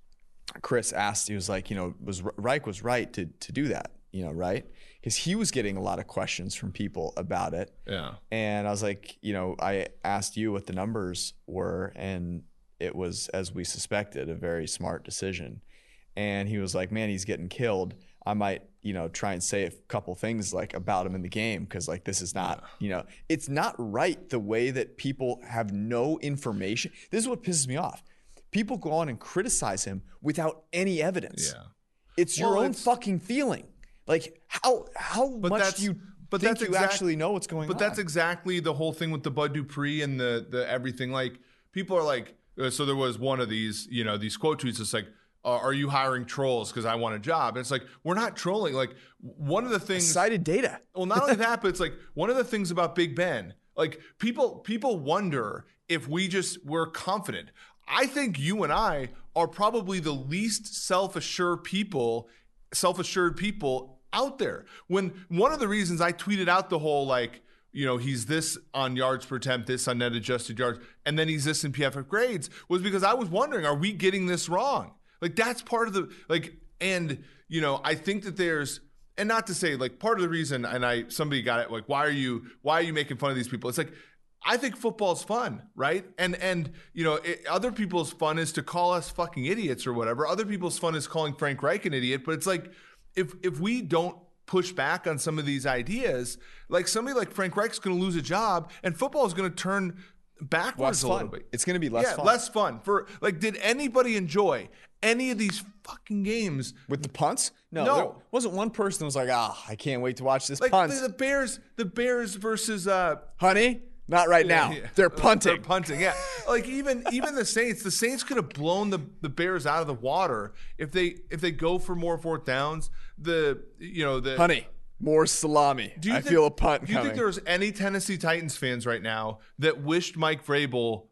Chris asked, he was like, you know, was Reich was right to to do that, you know, right? Because he was getting a lot of questions from people about it. Yeah. And I was like, you know, I asked you what the numbers were, and it was, as we suspected, a very smart decision. And he was like, man, he's getting killed. I might, you know, try and say a couple things like about him in the game, because like this is not, you know, it's not right the way that people have no information. This is what pisses me off. People go on and criticize him without any evidence. Yeah. It's your Well, own it's- fucking feeling. Like how how But much that's- do you but think that's you exact- actually know what's going But on? that's exactly the whole thing with the Bud Dupree and the the everything. Like people are like, uh, so there was one of these, you know, these quote tweets. It's like, uh, are you hiring trolls because I want a job? And it's like, we're not trolling. Like one of the things, cited data. well, not only that, but it's like one of the things about Big Ben. Like people people wonder if we just were confident. I think you and I are probably the least self-assured people, self-assured people out there. When one of the reasons I tweeted out the whole like, you know, he's this on yards per attempt, this on net adjusted yards, and then he's this in P F F grades, was because I was wondering, are we getting this wrong? Like that's part of the like, and you know, I think that there's, and not to say like part of the reason, and I somebody got it like, why are you why are you making fun of these people? It's like, I think football's fun, right? And and you know, it, other people's fun is to call us fucking idiots or whatever. Other people's fun is calling Frank Reich an idiot. But it's like, if if we don't push back on some of these ideas, like somebody like Frank Reich's going to lose a job, and football is going to turn backwards Less a fun. little bit. It's going to be less yeah, fun. less fun. For like, did anybody enjoy any of these fucking games? With the punts? No, No. there wasn't one person that was like, ah, I can't wait to watch this Like punt. the, the Bears, the Bears versus uh, Honey, Not right now. Yeah. They're punting. They're punting. Yeah. Like even even the Saints, the Saints could have blown the, the Bears out of the water if they if they go for more fourth downs. The you know the Honey, more salami. do you I think, feel a punt Do you coming. think there's any Tennessee Titans fans right now that wished Mike Vrabel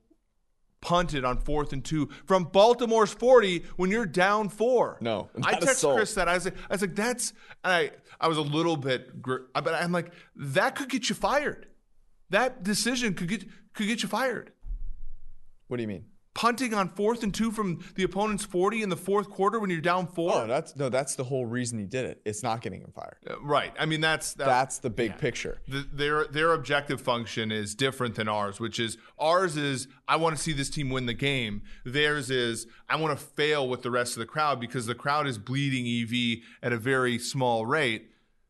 punted on fourth and two from Baltimore's forty when you're down four? No, I not a texted soul. Chris that. I was like, I was like, that's. And I I was a little bit, gr- but I'm like, that could get you fired. That decision could get could get you fired. What do you mean? Punting on fourth and two from the opponent's forty in the fourth quarter when you're down four. Oh, that's no. That's the whole reason he did it. It's not getting him fired. Uh, right. I mean, that's that, That's the big picture. the, their their objective function is different than ours, which is ours is I want to see this team win the game. Theirs is I want to fail with the rest of the crowd because the crowd is bleeding E V at a very small rate,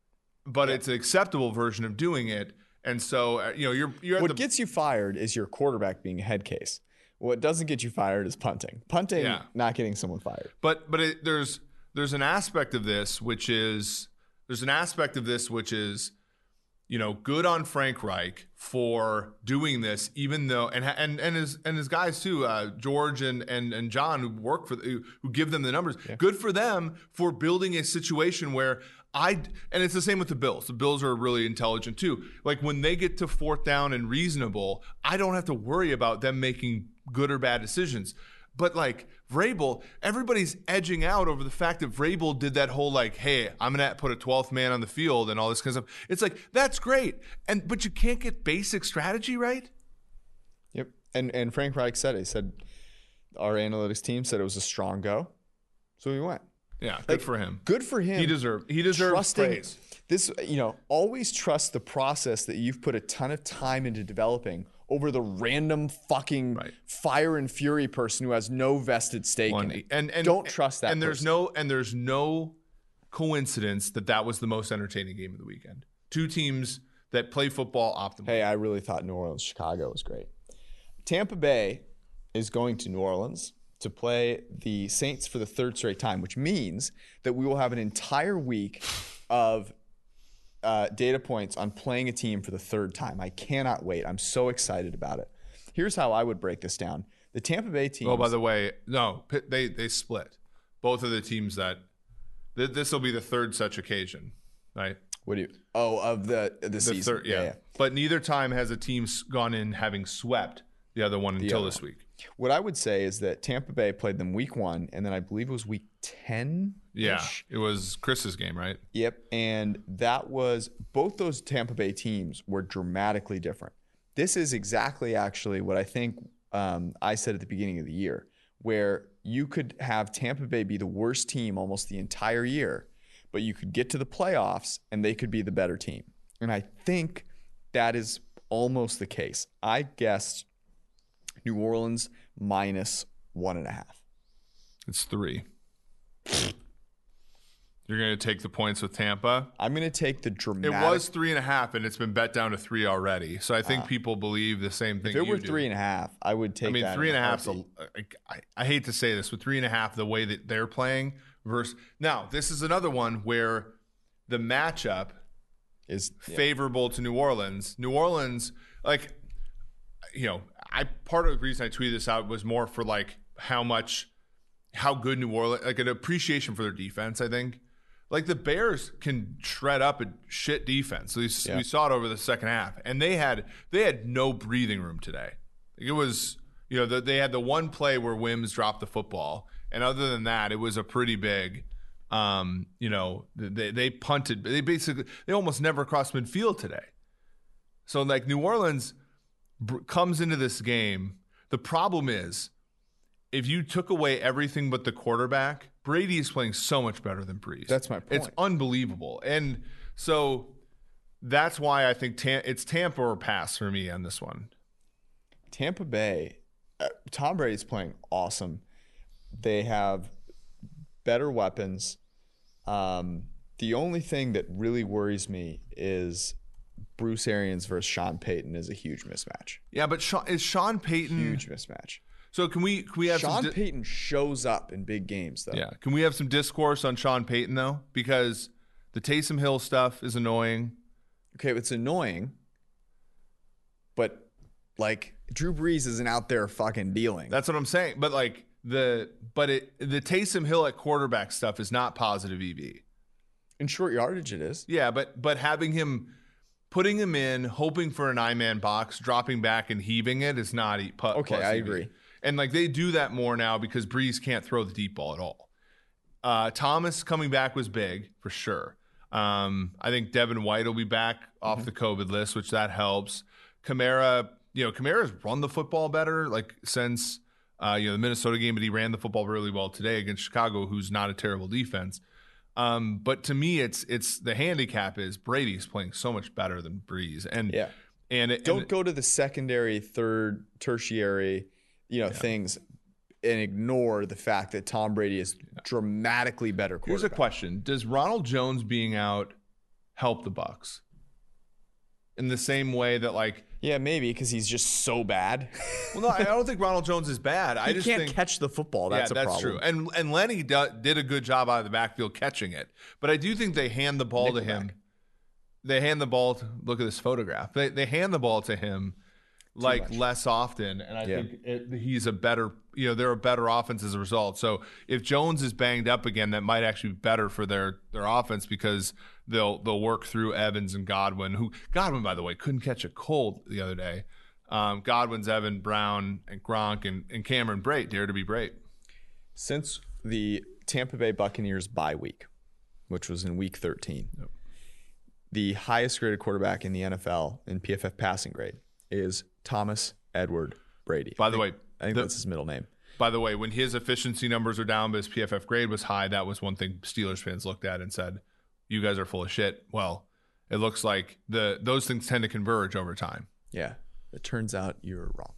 but it's an acceptable version of doing it. And so uh, you know you're you're at What the, gets you fired is your quarterback being a head case. What doesn't get you fired is punting. Punting, Yeah. not getting someone fired. But but it, there's there's an aspect of this which is there's an aspect of this which is you know good on Frank Reich for doing this, even though and and and his and his guys too, uh, George and and and John who work for who, who give them the numbers. Yeah. Good for them for building a situation where I and it's the same with the Bills. The Bills are really intelligent too. Like when they get to fourth down and reasonable, I don't have to worry about them making good or bad decisions. But like Vrabel, everybody's edging out over the fact that Vrabel did that whole like, hey, I'm gonna put a twelfth man on the field and all this kind of stuff. It's like that's great, and but you can't get basic strategy right. Yep. And and Frank Reich said it. He said our analytics team said it was a strong go, so we went. Yeah, good Like, for him. Good for him. He deserved. He deserves Trusting praise. this, you know, always trust the process that you've put a ton of time into developing over the random fucking Right. fire and fury person who has no vested stake One, in it. and, and Don't trust that And there's person. no and there's no coincidence that that was the most entertaining game of the weekend. Two teams that play football optimally. Hey, I really thought New Orleans, Chicago was great. Tampa Bay is going to New Orleans to play the Saints for the third straight time, which means that we will have an entire week of uh, data points on playing a team for the third time. I cannot wait. I'm so excited about it. Here's how I would break this down. The Tampa Bay team. Oh, by the way, no, Pitt- they they split. Both of the teams that th- this will be the third such occasion, right? What do you? Oh, of the the, The season. third, yeah. But neither time has a team s- gone in having swept the other one until other this week. What I would say is that Tampa Bay played them week one, and then I believe it was week ten. Yeah, it was Chris's game, right? Yep. And that was both those Tampa Bay teams were dramatically different. This is exactly actually what I think um, I said at the beginning of the year, where you could have Tampa Bay be the worst team almost the entire year, but you could get to the playoffs and they could be the better team. And I think that is almost the case. I guessed New Orleans minus one and a half. It's three. You're going to take the points with Tampa. I'm going to take the It dramatic. was three and a half, and it's been bet down to three already. So I think people believe the same thing. If it you were do. three and a half, I would take I mean, that three in and a half's heartbeat. a, I, I hate to say this, but three and a half, the way that they're playing versus now, this is another one where the matchup is yeah. favorable to New Orleans. New Orleans, like, you know, I part of the reason I tweeted this out was more for like how much, how good New Orleans, like an appreciation for their defense. I think, like the Bears can shred up a shit defense. At least Yeah. we saw it over the second half, and they had they had no breathing room today. It was, you know, the, they had the one play where Wims dropped the football, and other than that, it was a pretty big. Um, you know, they they punted. They basically they almost never crossed midfield today. So like New Orleans br- comes into this game. The problem is, if you took away everything but the quarterback, Brady is playing so much better than Breeze. That's my point. It's unbelievable, and so that's why I think Tam- it's Tampa or pass for me on this one. Tampa Bay, uh, Tom Brady's playing awesome. They have better weapons. Um, the only thing that really worries me is Bruce Arians versus Sean Payton is a huge mismatch. Yeah, but Sean, is Sean Payton Huge mismatch. So can we can we have Sean some di- Payton shows up in big games, though. Yeah, can we have some discourse on Sean Payton though? Because the Taysom Hill stuff is annoying. Okay, it's annoying, but Like Drew Brees isn't out there fucking dealing. That's what I'm saying. But like the but it the Taysom Hill at quarterback stuff is not positive E V. In short yardage, it is. Yeah, but but having him, putting him in, hoping for a nine-man box, dropping back and heaving it is not e- pu- Okay, plus I E V. agree. And like they do that more now because Breeze can't throw the deep ball at all. Uh, Thomas coming back was big for sure. Um, I think Devin White will be back off mm-hmm. the COVID list, which that helps. Kamara, you know, Kamara's run the football better like since uh, you know the Minnesota game, but he ran the football really well today against Chicago, who's not a terrible defense. Um, but to me, it's it's the handicap is Brady's playing so much better than Breeze, and yeah, and it, don't and go to the secondary, third, tertiary, you know, yeah. things, and ignore the fact that Tom Brady is dramatically better quarterback. Here's a question: does Ronald Jones being out help the Bucs in the same way that like? Yeah, maybe because he's just so bad. Well, no, I don't think Ronald Jones is bad. I he just can't think, catch the football. That's yeah, a that's problem. true. And and Lenny do, did a good job out of the backfield catching it. But I do think they hand the ball Nickelback. to him. They hand the ball to look at this photograph. They they hand the ball to him like less often, and I yeah. think it, he's a better. You know, they're a better offense as a result. So if Jones is banged up again, that might actually be better for their their offense because they'll they'll work through Evans and Godwin. Who Godwin, by the way, couldn't catch a cold the other day. Um, Godwin's Evan Brown and Gronk and, and Cameron Brate dare to be Brate. Since the Tampa Bay Buccaneers bye week, which was in week thirteen, yep. the highest graded quarterback in the N F L in P F F passing grade is Thomas Edward Brady. By the I way, I think the, that's his middle name. By the way, when his efficiency numbers are down but his P F F grade was high, that was one thing Steelers fans looked at and said, you guys are full of shit. Well, it looks like the those things tend to converge over time. Yeah. It turns out you're wrong.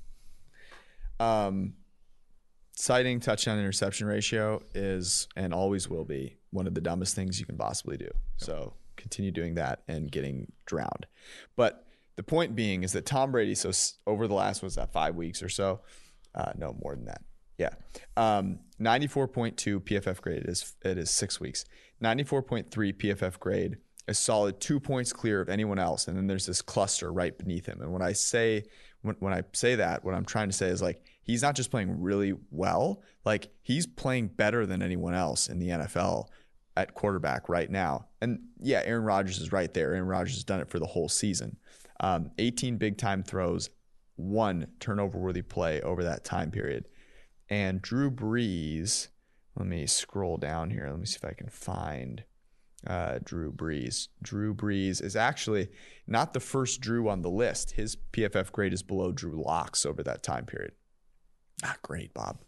Um, citing touchdown interception ratio is and always will be one of the dumbest things you can possibly do. Yep. So continue doing that and getting drowned. But the point being is that Tom Brady, so over the last, was that five weeks or so? Uh, no, more than that. Yeah. Um, ninety-four point two P F F grade is it is six weeks. ninety-four point three P F F grade. A solid two points clear of anyone else, and then there's this cluster right beneath him. And when I say when, when I say that, what I'm trying to say is like he's not just playing really well, like he's playing better than anyone else in the N F L at quarterback right now. And yeah, Aaron Rodgers is right there. Aaron Rodgers has done it for the whole season. Um, eighteen big time throws, one turnover worthy play over that time period. And Drew Brees, let me scroll down here. Let me see if I can find. Uh, Drew Brees. Drew Brees is actually not the first Drew on the list. His P F F grade is below Drew Lock's over that time period. Not great, Bob.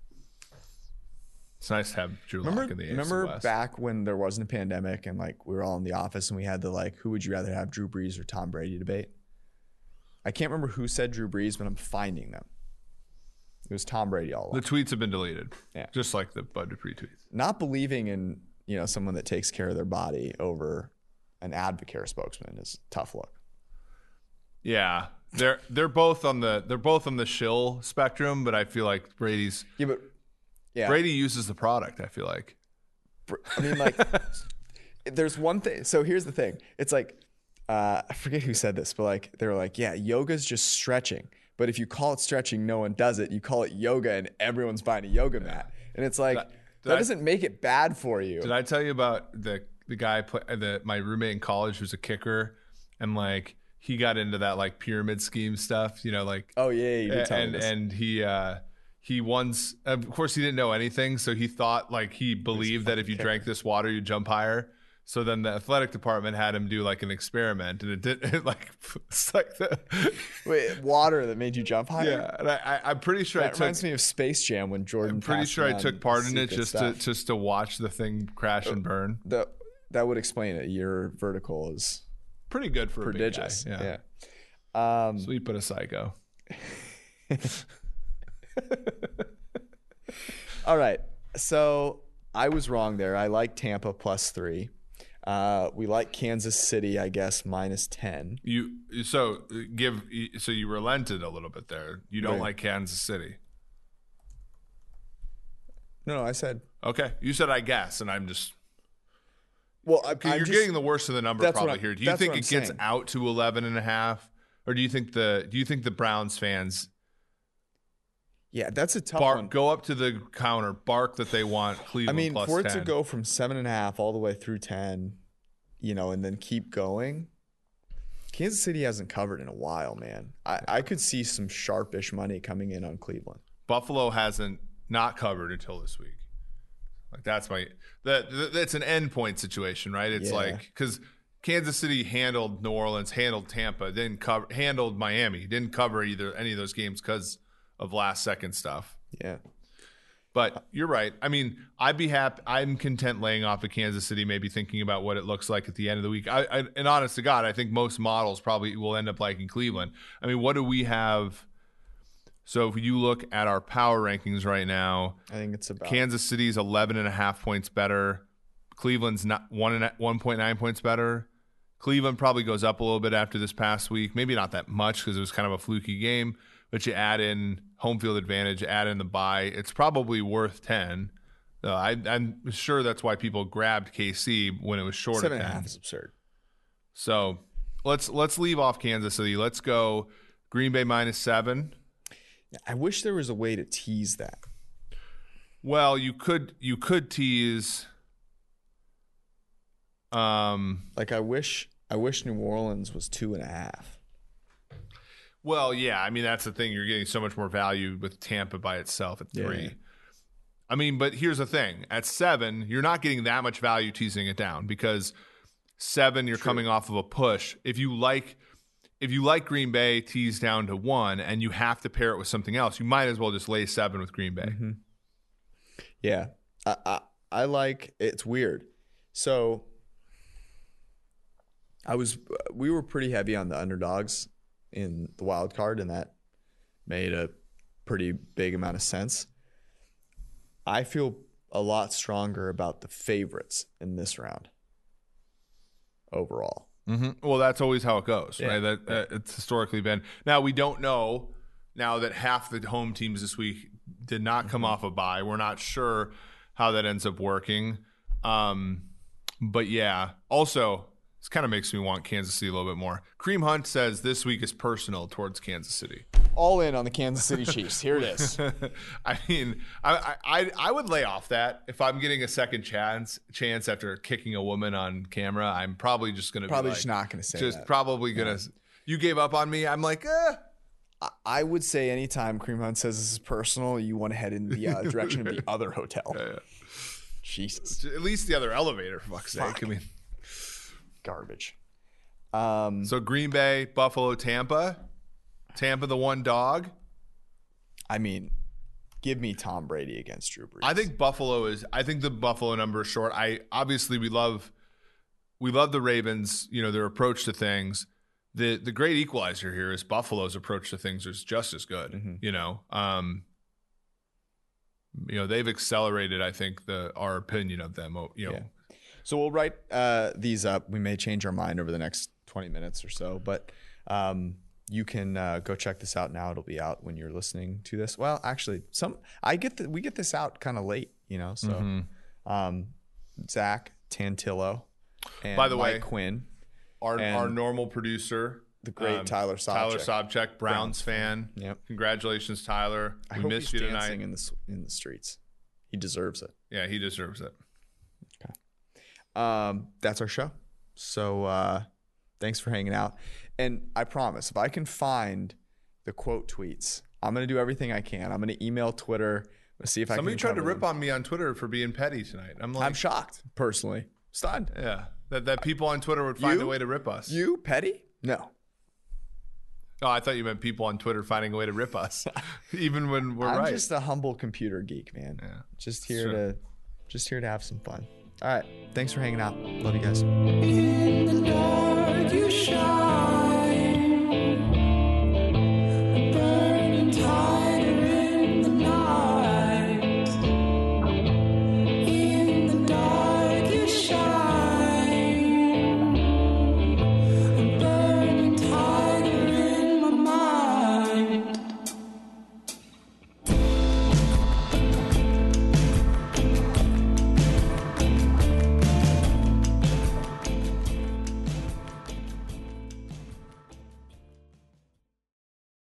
It's nice to have Drew remember, Lock in the A F C Remember West. back when there wasn't a pandemic and like we were all in the office and we had the like, who would you rather have, Drew Brees or Tom Brady debate? I can't remember who said Drew Brees, but I'm finding them. It was Tom Brady all along. The tweets have been deleted. Yeah. Just like the Bud Dupree tweets. Not believing in you know, someone that takes care of their body over an Advocare spokesman is a tough look. Yeah, they're they're both on the they're both on the shill spectrum, but I feel like Brady's yeah, but yeah, Brady uses the product. I feel like, I mean, like, there's one thing. So here's the thing. It's like uh, I forget who said this, but like they were like, yeah, yoga's just stretching. But if you call it stretching, no one does it. You call it yoga, and everyone's buying a yoga mat, and it's like. That, That I, doesn't make it bad for you. Did I tell you about the the guy play, the my roommate in college who's a kicker, and like he got into that like pyramid scheme stuff, you know, like oh yeah, you did tell and me this. and he uh, he once of course he didn't know anything, so he thought like he believed that if you kicker. drank this water you'd jump higher. So then the athletic department had him do like an experiment, and it did it like it's like the wait water that made you jump higher. Yeah, and I, I I'm pretty sure that I took, reminds me of Space Jam when Jordan. I'm pretty sure I took part in it just stuff. to just to watch the thing crash and burn. The, that would explain it. Your vertical is pretty good for prodigious. A big guy. Yeah, yeah. Um, sweet but a psycho. All right, so I was wrong there. I like Tampa plus three. Uh, we like Kansas City, I guess, minus ten. You so give so you relented a little bit there. You don't right. like Kansas City. No, no, I said okay. You said I guess, and I'm just well. I, you're just, getting the worst of the number probably I, here. Do you think it gets saying. out to eleven and a half? Or do you think the do you think the Browns fans Yeah, that's a tough bark, one. go up to the counter, bark that they want Cleveland I mean, plus for it ten? to go from seven and a half all the way through ten, you know, and then keep going. Kansas City hasn't covered in a while, man. I, I could see some sharpish money coming in on Cleveland. Buffalo hasn't not covered until this week. Like that's my that that's an endpoint situation, right? It's Yeah. like because Kansas City handled New Orleans, handled Tampa, didn't cover, handled Miami, didn't cover either any of those games because of last second stuff. Yeah. But you're right. I mean, I'd be happy. I'm content laying off of Kansas City, maybe thinking about what it looks like at the end of the week. I, I, and honest to God, I think most models probably will end up liking Cleveland. I mean, what do we have? So if you look at our power rankings right now, I think it's about Kansas City's eleven and a half points better. Cleveland's not one and one point nine points better. Cleveland probably goes up a little bit after this past week. Maybe not that much because it was kind of a fluky game. But you add in home field advantage, add in the bye, it's probably worth ten. Uh, I, I'm sure that's why people grabbed K C when it was short seven of and a ten. half is absurd. So let's let's leave off Kansas City. Let's go Green Bay minus seven. I wish there was a way to tease that. Well, you could you could tease. Um. Like I wish I wish New Orleans was two and a half. Well, yeah. I mean, that's the thing. You're getting so much more value with Tampa by itself at three. Yeah. I mean, but here's the thing. At seven, you're not getting that much value teasing it down because seven, you're True. coming off of a push. If you like if you like Green Bay, tease down to one, and you have to pair it with something else, you might as well just lay seven with Green Bay. Mm-hmm. Yeah. I, I I like it's weird. So I was we were pretty heavy on the underdogs in the wild card, and that made a pretty big amount of sense. I feel a lot stronger about the favorites in this round overall. Mm-hmm. Well, that's always how it goes, Yeah. right? That uh, it's historically been. Now we don't know. Now that half the home teams this week did not come off a bye, we're not sure how that ends up working. Um, but yeah, also this kind of makes me want Kansas City a little bit more. Cream Hunt says this week is personal towards Kansas City. All in on the Kansas City Chiefs. Here it is. I mean, I, I I would lay off that if I'm getting a second chance chance after kicking a woman on camera. I'm probably just gonna Probably be like, just not going to say just that. probably gonna. You gave up on me. I'm like, eh. I- I would say anytime Cream Hunt says this is personal, you want to head in the uh, direction of the other hotel. Yeah, yeah. Jesus. At least the other elevator, for fuck's sake. Fuck. I mean, Garbage. Um, so Green Bay, Buffalo, Tampa. Tampa, the one dog. I mean, give me Tom Brady against Drew Brees. I think Buffalo is. I think the Buffalo number is short. I obviously we love, we love the Ravens. You know their approach to things. The the great equalizer here is Buffalo's approach to things is just as good. Mhm. You know, um, you know they've accelerated. I think the our opinion of them. You know, Yeah. So we'll write uh, these up. We may change our mind over the next twenty minutes or so, but um, you can uh, go check this out now. It'll be out when you're listening to this. Well, actually, some I get the, we get this out kind of late, you know. So Mhm. um, Zach Tantillo and By the Mike way, Quinn, our And our normal producer, the great um, Tyler Sobchak. Tyler Sobchak, Browns fan. Yep. Congratulations, Tyler. I We hope missed he's you dancing tonight. in the s- in the streets. He deserves it. Yeah, he deserves it. Um, that's our show. So uh, thanks for hanging out. And I promise, if I can find the quote tweets, I'm gonna do everything I can. I'm gonna email Twitter. Let's see if I Somebody can. tried to cover rip them. on me on Twitter for being petty tonight. I'm like, I'm shocked, personally. Stunned. yeah, that that people on Twitter would find You? a way to rip us. You petty? No. Oh, I thought you meant people on Twitter finding a way to rip us, even when we're I'm right. just a humble computer geek, man. Yeah, Just here sure. to, just here to have some fun. All right. Thanks for hanging out. Love you guys. In the dark you shine.